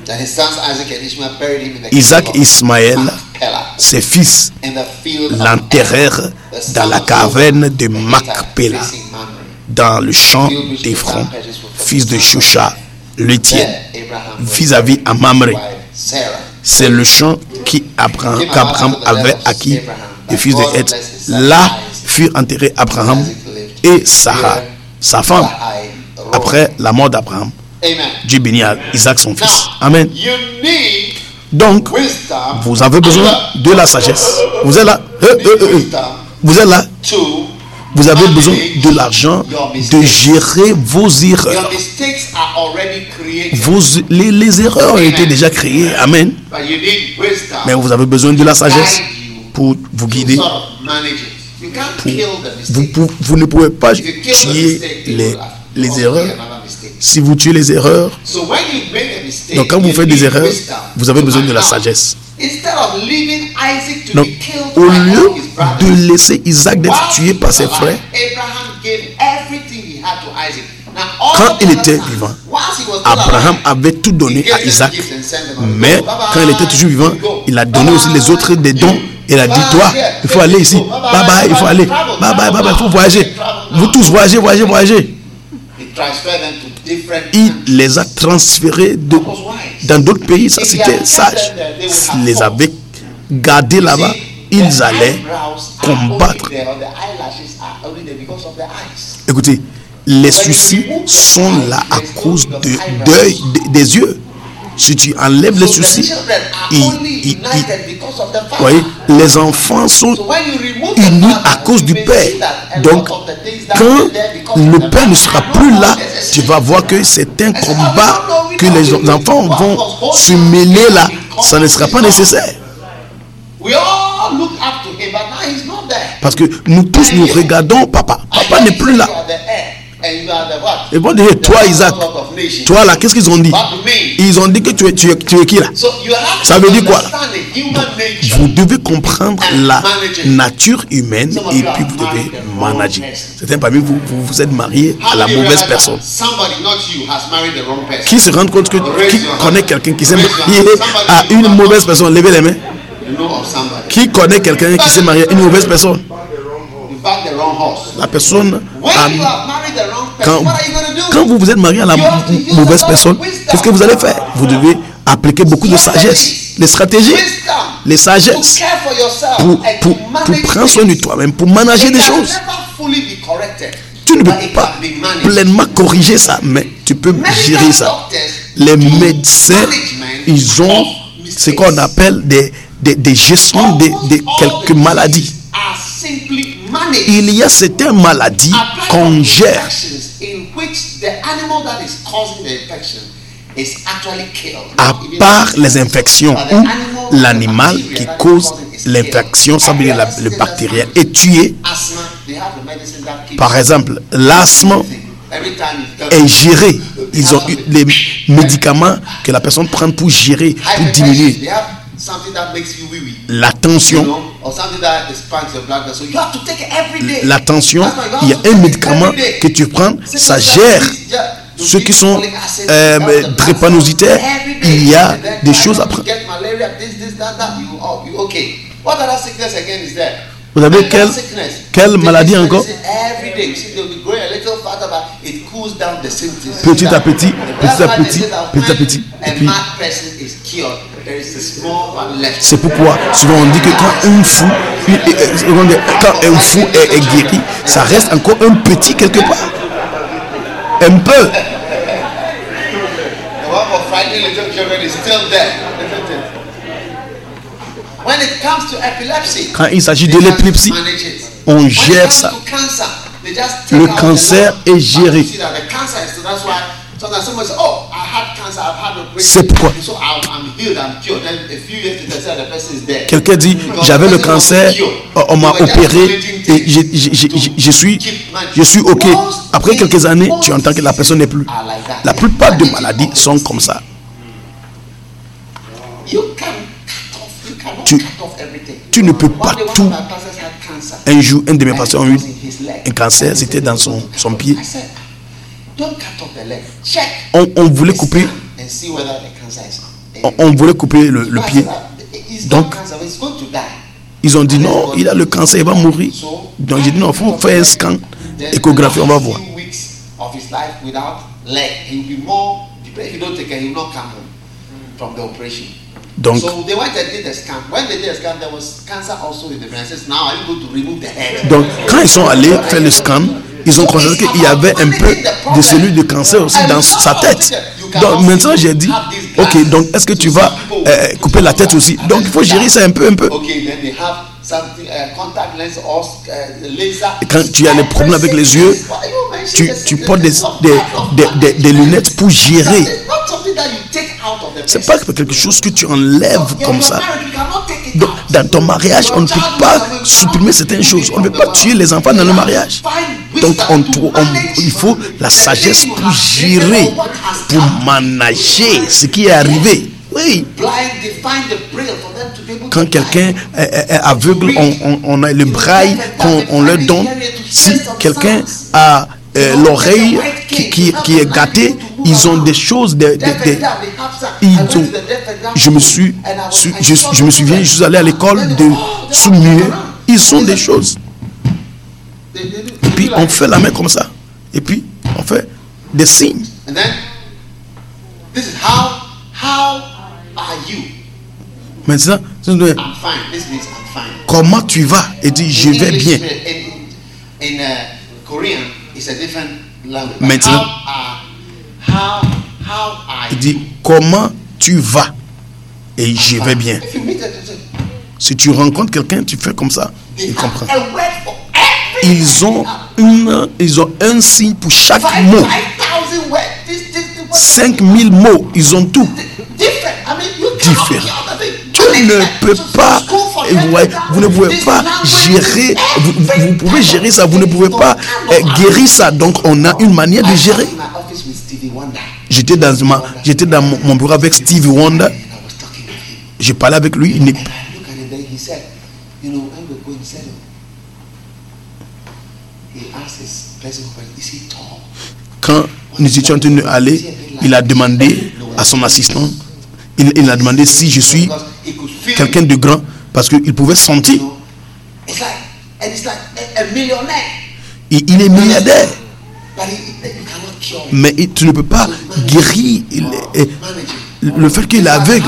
Isaac et Ismaël, ses fils, l'enterrèrent dans la caverne de Macpéla, dans le champ d'Éphron, fils de Shusha, l'Étienne, vis-à-vis à Mamré. C'est le champ qu'Abraham avait acquis des fils de Heth. Là furent enterrés Abraham et Sarah, sa femme, après la mort d'Abraham. Dieu bénit Isaac son fils. Amen. Donc, vous avez besoin de la sagesse. Vous êtes là. Euh, euh, euh. Vous êtes là. Vous avez besoin de l'argent, de gérer vos erreurs. Vos, les, les erreurs ont été déjà créées. Amen. Mais vous avez besoin de la sagesse pour vous guider. Pour, vous, vous, vous ne pouvez pas tuer les, les erreurs. Si vous tuez les erreurs, donc quand vous faites des erreurs, vous avez besoin de la sagesse. Donc, au lieu de laisser Isaac d'être tué par ses frères, quand il était vivant, Abraham avait tout donné à Isaac. Mais quand il était toujours vivant, il a donné aussi les autres des dons. Il a dit, toi, il faut aller ici. Bye bye, il faut aller. Bye bye, bye bye, il faut voyager. Vous tous voyagez, voyagez, voyagez. Il les a transférés de, dans d'autres pays. Ça, c'était sage. S'il les avait gardés là-bas, ils allaient combattre. Écoutez, les soucis sont là à cause de deuil des yeux. Si tu enlèves les soucis, ils, ils, ils, voyez, les enfants sont unis à cause du père. Donc, quand le père ne sera plus là, tu vas voir que c'est un combat que les enfants vont se mêler là. Ça ne sera pas nécessaire. Parce que nous tous nous regardons papa. Papa n'est plus là. Ils vont dire, toi Isaac, toi là, qu'est-ce qu'ils ont dit? Ils ont dit que tu es, tu es, tu es qui là? Ça veut dire quoi? Vous devez comprendre la nature humaine et puis vous devez manager. Certains parmi vous, vous, vous êtes mariés à la mauvaise personne. Qui se rend compte que, qui connaît quelqu'un qui s'est marié à une mauvaise personne? Levez les mains. Qui connaît quelqu'un qui s'est marié à une mauvaise personne? La personne a, quand, quand vous vous êtes marié à la mauvaise personne, qu'est-ce que vous allez faire? Vous devez appliquer beaucoup de sagesse, les stratégies, les sagesses pour, pour, pour prendre soin de toi-même, pour manager des choses. Tu ne peux pas pleinement corriger ça, mais tu peux gérer ça. Les médecins, ils ont ce qu'on appelle des, des, des gestions de, de quelques maladies. Il y a certaines maladies qu'on gère. À part les infections où l'animal qui cause l'infection, ça veut dire le bactérien, est tué. Par exemple, l'asthme est géré. Ils ont eu les médicaments que la personne prend pour gérer, pour diminuer la tension. La tension, il y a un médicament que tu prends, ça gère ceux qui sont euh, drépanocytaires. Il y a des choses à prendre. Vous avez quelle, quelle maladie encore? Petit à petit, petit à petit, petit à petit. Et puis, c'est pourquoi souvent on dit que quand un fou, quand un fou est, est guéri, ça reste encore un petit quelque part. Un peu. crop of frightening little children is still there, isn't it? When it comes to epilepsy, quand il s'agit de l'épilepsie, on gère ça. Le cancer est géré. C'est pourquoi quelqu'un dit j'avais le cancer, on m'a opéré et je, je, je, je, je suis je suis ok. Après quelques années, tu entends que la personne n'est plus. La plupart des maladies sont comme ça. Tu, tu ne peux pas tout. Un jour, un de mes patients a eu un cancer, c'était dans son, son pied. On, on voulait couper, on, on voulait couper le, le pied. Donc, ils ont dit non, il a le cancer, il va mourir. Donc, j'ai dit non, il faut faire un scan, échographie, on va voir. Donc, donc, quand ils sont allés faire le scan, ils ont constaté qu'il y avait un peu de cellules de cancer aussi dans sa tête. Donc, maintenant, j'ai dit, ok, donc, est-ce que tu vas euh, couper la tête aussi? Donc, il faut gérer ça un peu, un peu. Et quand tu as des problèmes avec les yeux, tu, tu portes des, des, des, des, des lunettes pour gérer. C'est pas quelque chose que tu enlèves comme ça. Donc, dans ton mariage, on ne peut pas supprimer certaines choses. On ne peut pas tuer les enfants dans le mariage. Donc, on, on, il faut la sagesse pour gérer, pour manager ce qui est arrivé. Oui. Quand quelqu'un est, est aveugle, on, on, on a le braille qu'on on leur donne. Si quelqu'un a euh, l'oreille qui, qui, qui est gâtée, ils ont des choses. De, de, de, ils ont, je me suis, je, je me souviens, je suis allé à l'école de sourds-muets. Ils ont des choses. Et puis on fait la main comme ça. Et puis on fait des signes. Maintenant, comment tu vas? Et dit je vais bien. Maintenant, il dit comment tu vas? Et je vais bien. Si tu rencontres quelqu'un, tu fais comme ça, il comprend. Ils ont une, ils ont un signe pour chaque mot. cinq mille mots, ils ont tout. Différent. Tu ne peux pas, vous, voyez, vous ne pouvez pas gérer, vous, vous pouvez gérer ça, vous ne pouvez pas euh, guérir ça. Donc on a une manière de gérer. J'étais dans, ma, j'étais dans mon, mon bureau avec Stevie Wonder. J'ai parlé avec lui. Il n'est pas. Quand nous étions en train d'aller, il a demandé à son assistant, il, il a demandé si je suis quelqu'un de grand, parce qu'il pouvait sentir. Il, il est milliardaire. Mais il, tu ne peux pas guérir il, il, le fait qu'il est aveugle.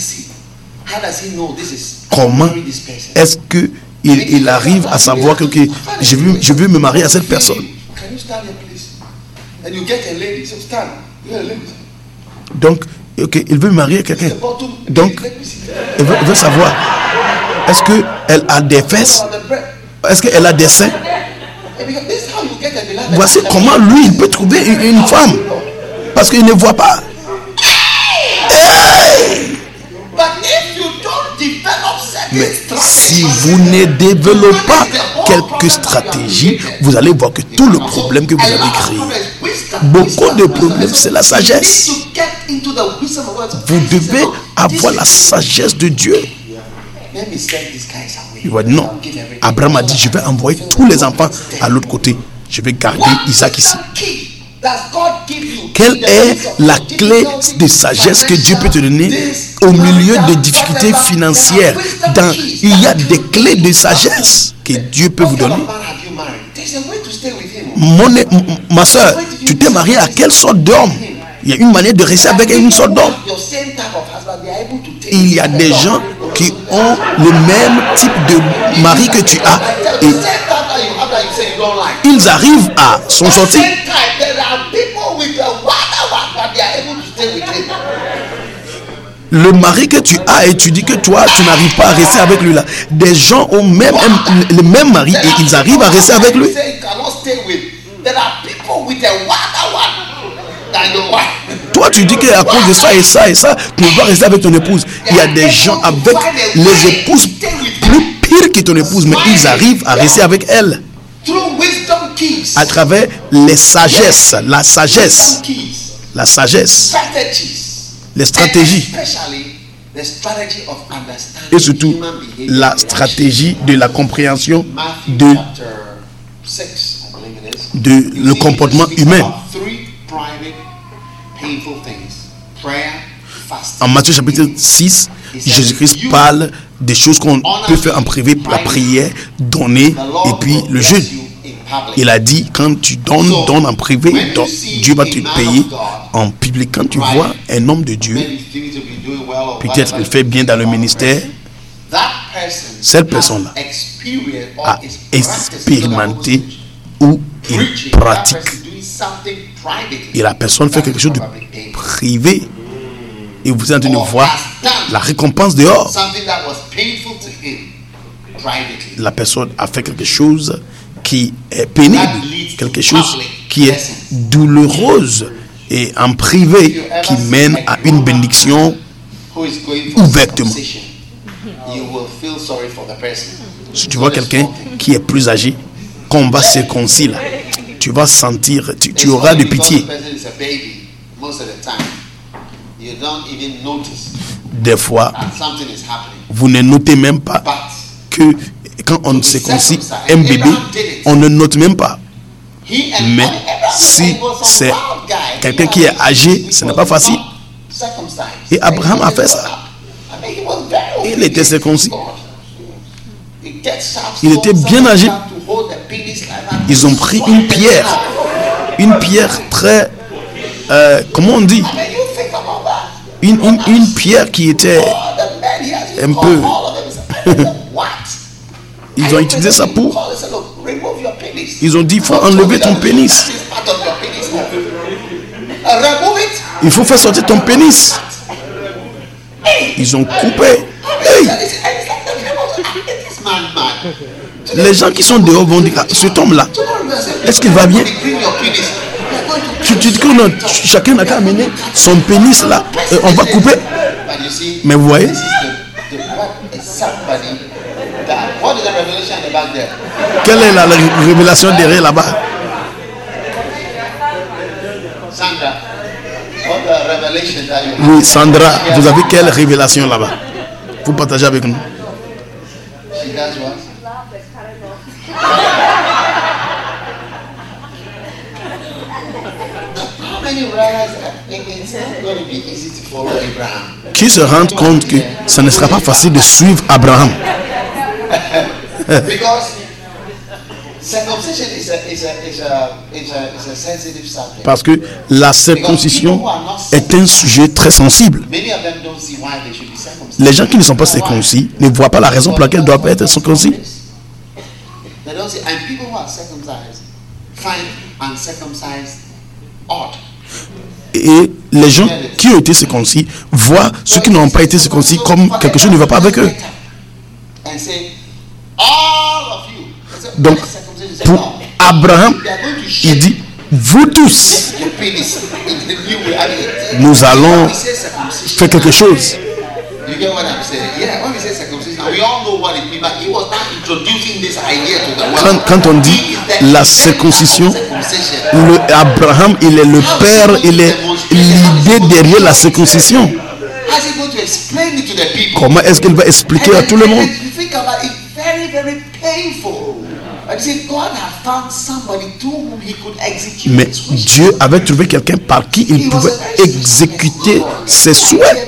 Comment est-ce que il, il arrive à savoir que, que je, veux, je veux me marier à cette personne? Donc, ok, il veut marier quelqu'un. Donc, il veut, il veut savoir, est-ce qu'elle a des fesses? Est-ce qu'elle a des seins? Voici comment lui, il peut trouver une, une femme. Parce qu'il ne voit pas. Hey! Mais si vous ne développez pas quelques stratégies, vous allez voir que tout le problème que vous avez créé, beaucoup de problèmes, c'est la sagesse. Vous devez avoir la sagesse de Dieu. Il va dire non. Abraham a dit, je vais envoyer tous les enfants à l'autre côté. Je vais garder Isaac ici. Quelle est la clé de sagesse que Dieu peut te donner au milieu de difficultés financières? Dans, il y a des clés de sagesse que Dieu peut vous donner. Mon, ma soeur, tu t'es mariée à quelle sorte d'homme? Il y a une manière de rester avec une sorte d'homme. Il y a des gens qui ont le même type de mari que tu as et ils arrivent à s'en sortir. le mari que tu as et tu dis que toi, tu n'arrives pas à rester avec lui là. Des gens ont même un, le même mari et ils arrivent à rester avec lui. Toi, tu dis qu'à cause de ça et ça et ça, tu ne vas pas rester avec ton épouse. Il y a des gens avec les épouses plus pires que ton épouse, mais ils arrivent à rester avec elle. À travers les sagesses, la sagesse, la sagesse, les stratégies, et surtout la stratégie de la compréhension de, de le comportement humain. En Matthieu chapitre six, Jésus-Christ parle des choses qu'on peut faire en privé, la prière, donner et puis le jeûne. Il a dit, quand tu donnes, donne en privé, don, Dieu va te payer en public. Quand tu vois un homme de Dieu, peut-être il fait bien dans le ministère, cette personne-là a expérimenté ou il pratique. Et la personne fait quelque chose de privé. Et vous êtes en train de voir la récompense dehors. La personne a fait quelque chose qui est pénible, quelque chose qui est douloureuse et en privé, qui mène à une bénédiction ouvertement. Si tu vois quelqu'un qui est plus âgé, qu'on va circoncis là, tu vas sentir, tu, tu auras de pitié. Des fois, vous ne notez même pas que quand on circoncis un bébé, on ne note même pas. Mais si c'est quelqu'un qui est âgé, ce n'est pas facile. Et Abraham a fait ça. Il était circoncis. Il était bien âgé. Ils ont pris une pierre, une pierre très, euh, comment on dit, une, une, une pierre qui était un peu... Ils ont utilisé ça pour... Ils ont dit, il faut enlever ton pénis. Il faut faire sortir ton pénis. Ils ont coupé. Hey! Les gens qui sont dehors vont dire, ah, cet homme-là, est-ce qu'il va bien? Tu, tu dis que non, chacun n'a qu'à amener son pénis là, et on va couper. Mais vous voyez, quelle est la, la révélation derrière là-bas? Oui, Sandra, vous avez quelle révélation là-bas? Vous partagez avec nous. Qui se rend compte que ce ne sera pas facile de suivre Abraham? Parce que la circoncision est un sujet très sensible. Les gens qui ne sont pas circoncis ne voient pas la raison pour laquelle ils doivent être circoncis. Et les gens qui ont été circoncis voient ceux qui n'ont pas été circoncis comme quelque chose ne va pas avec eux. Donc, pour Abraham, il dit, vous tous, nous allons faire quelque chose. Quand, quand on dit la circoncision, le Abraham, il est le père, il est l'idée derrière la circoncision. Comment est-ce qu'il va expliquer à tout le monde? Mais Dieu avait trouvé quelqu'un par qui il pouvait exécuter ses souhaits.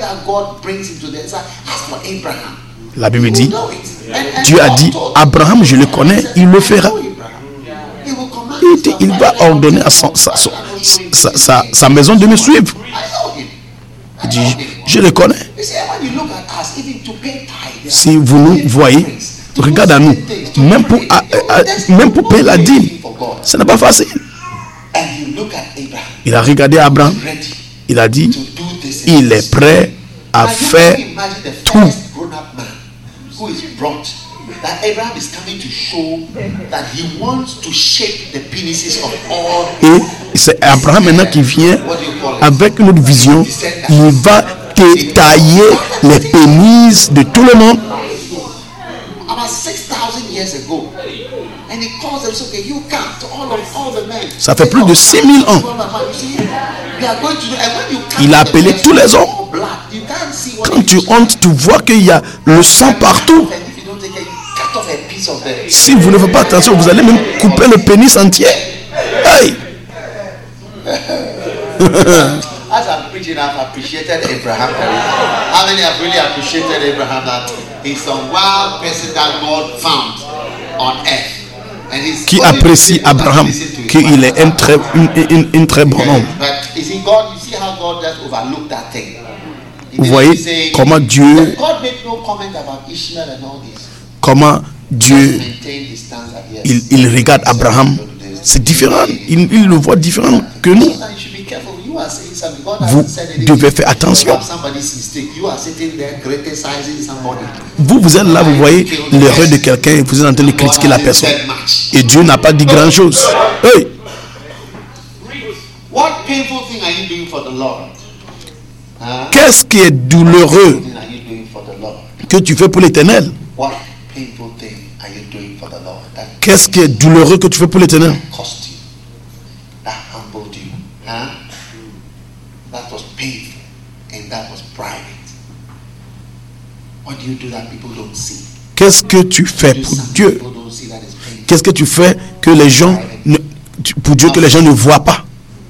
La Bible dit, Dieu a dit, Abraham, je le connais, il le fera. Il, dit, il va ordonner à son, sa, sa, sa, sa maison de me suivre. Il dit, je le connais. Si vous nous voyez, regarde à nous, même pour, à, à, même pour payer la dîme, ce n'est pas facile. Il a regardé Abraham, il a dit, il est prêt a fait tout. That Abraham is coming to show that he wants to shape the penises of all. Et c'est Abraham maintenant qui vient avec une autre vision. Il va détailler les pénis de tout le monde. About six thousand years ago, and he calls them, okay, you come to all of all the men. Ça fait plus de six mille ans. Il a appelé tous les hommes. Quand tu entres, tu vois qu'il y a le sang partout. Si vous ne faites pas attention, vous allez même couper le pénis entier. Hey! As I'm preaching, I've appreciated Abraham. How many have really appreciated Abraham? That he's some wild person that God found on earth. And he's Qui apprécie Abraham, qu'il est un très, un, un, un très bon homme. But you see, God, you see how God just overlooked that thing. Vous voyez comment Dieu, God made no comment about Ishmael and all this. comment Dieu, il, il regarde Abraham. C'est différent. Il, il le voit différent que nous. Vous devez faire attention. Vous, vous êtes là, vous voyez l'erreur de quelqu'un et vous êtes en train de critiquer la personne. Et Dieu n'a pas dit grand chose. Hey. Qu'est-ce qui est douloureux que tu fais pour l'Éternel? Qu'est-ce qui est douloureux que tu fais pour l'Éternel? Qu'est-ce que tu fais pour Dieu? Qu'est-ce que tu fais que les gens ne, pour Dieu que les gens ne voient pas?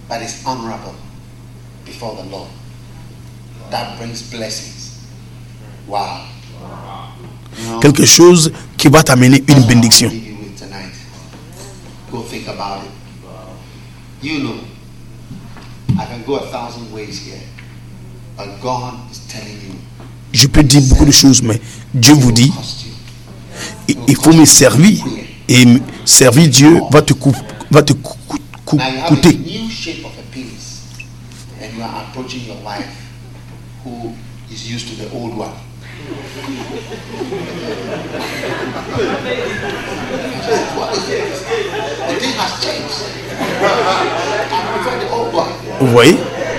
Quelque chose qui va t'amener une bénédiction. Je peux dire beaucoup de choses, mais Dieu vous dit, il faut me servir. Et servir Dieu va te, cou va te cou cou coûter. Vous voyez?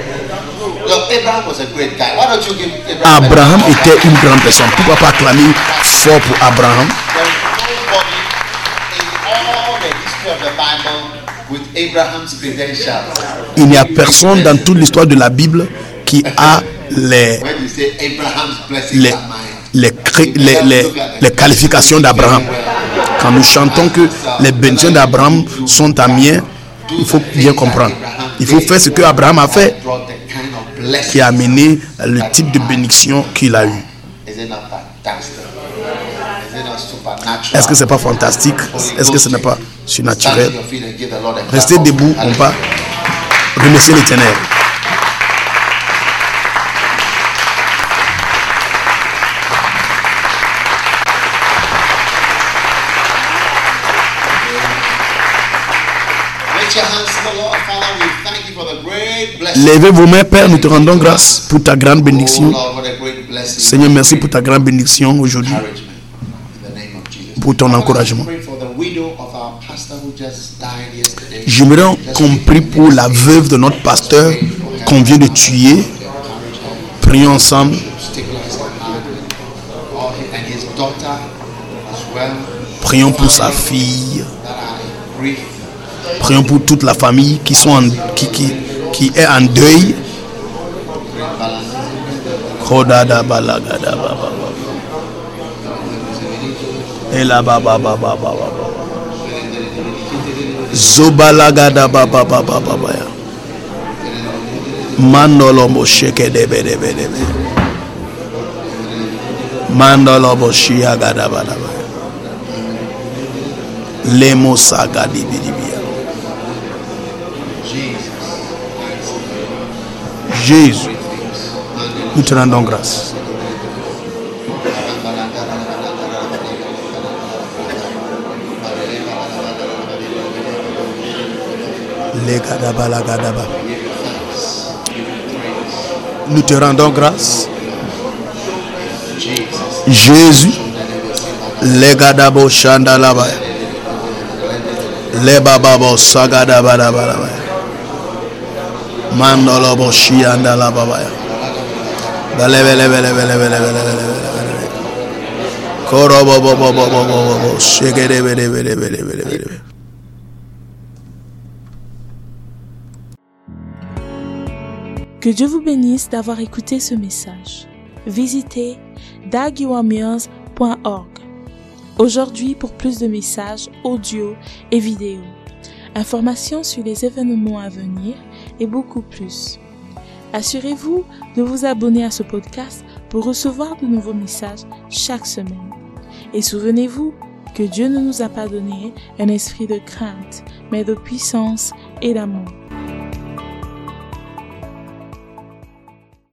Abraham était une grande personne. Pourquoi pas acclamer fort pour Abraham? Il n'y a personne dans toute l'histoire de la Bible qui a les, les, les, les, les, les qualifications d'Abraham. Quand nous chantons que les bénédictions d'Abraham sont à miens, il faut bien comprendre. Il faut faire ce que Abraham a fait, qui a amené le type de bénédiction qu'il a eu. Est-ce que ce n'est pas fantastique? Est-ce que ce n'est pas surnaturel? Restez debout, on va remercier l'Éternel. Levez vos mains, Père, nous te rendons grâce pour ta grande bénédiction. Seigneur, merci pour ta grande bénédiction aujourd'hui, pour ton encouragement. J'aimerais qu'on prie pour la veuve de notre pasteur qu'on vient de tuer. Prions ensemble. Prions pour sa fille. Prions pour toute la famille qui, sont en, qui, qui, qui est en deuil. Et là baba baba baba Zobalagada baba baba baba ya Mandolo mo sheke debe debe debe Mandolo mo shia gada baba Lemo saga di bidibia. Jésus, nous te rendons grâce. Nous te rendons grâce Jésus. Legadabo Shandalabaya. Lebababo Sagadabarabaya. Mandolobo Shiandalabaya. Balebelebelebelebelebelebelebele. Korobobobobobobobo. Shegedebelebelebelebelebele. Que Dieu vous bénisse d'avoir écouté ce message. Visitez dag you are meals point org aujourd'hui pour plus de messages audio et vidéo, informations sur les événements à venir et beaucoup plus. Assurez-vous de vous abonner à ce podcast pour recevoir de nouveaux messages chaque semaine. Et souvenez-vous que Dieu ne nous a pas donné un esprit de crainte, mais de puissance et d'amour.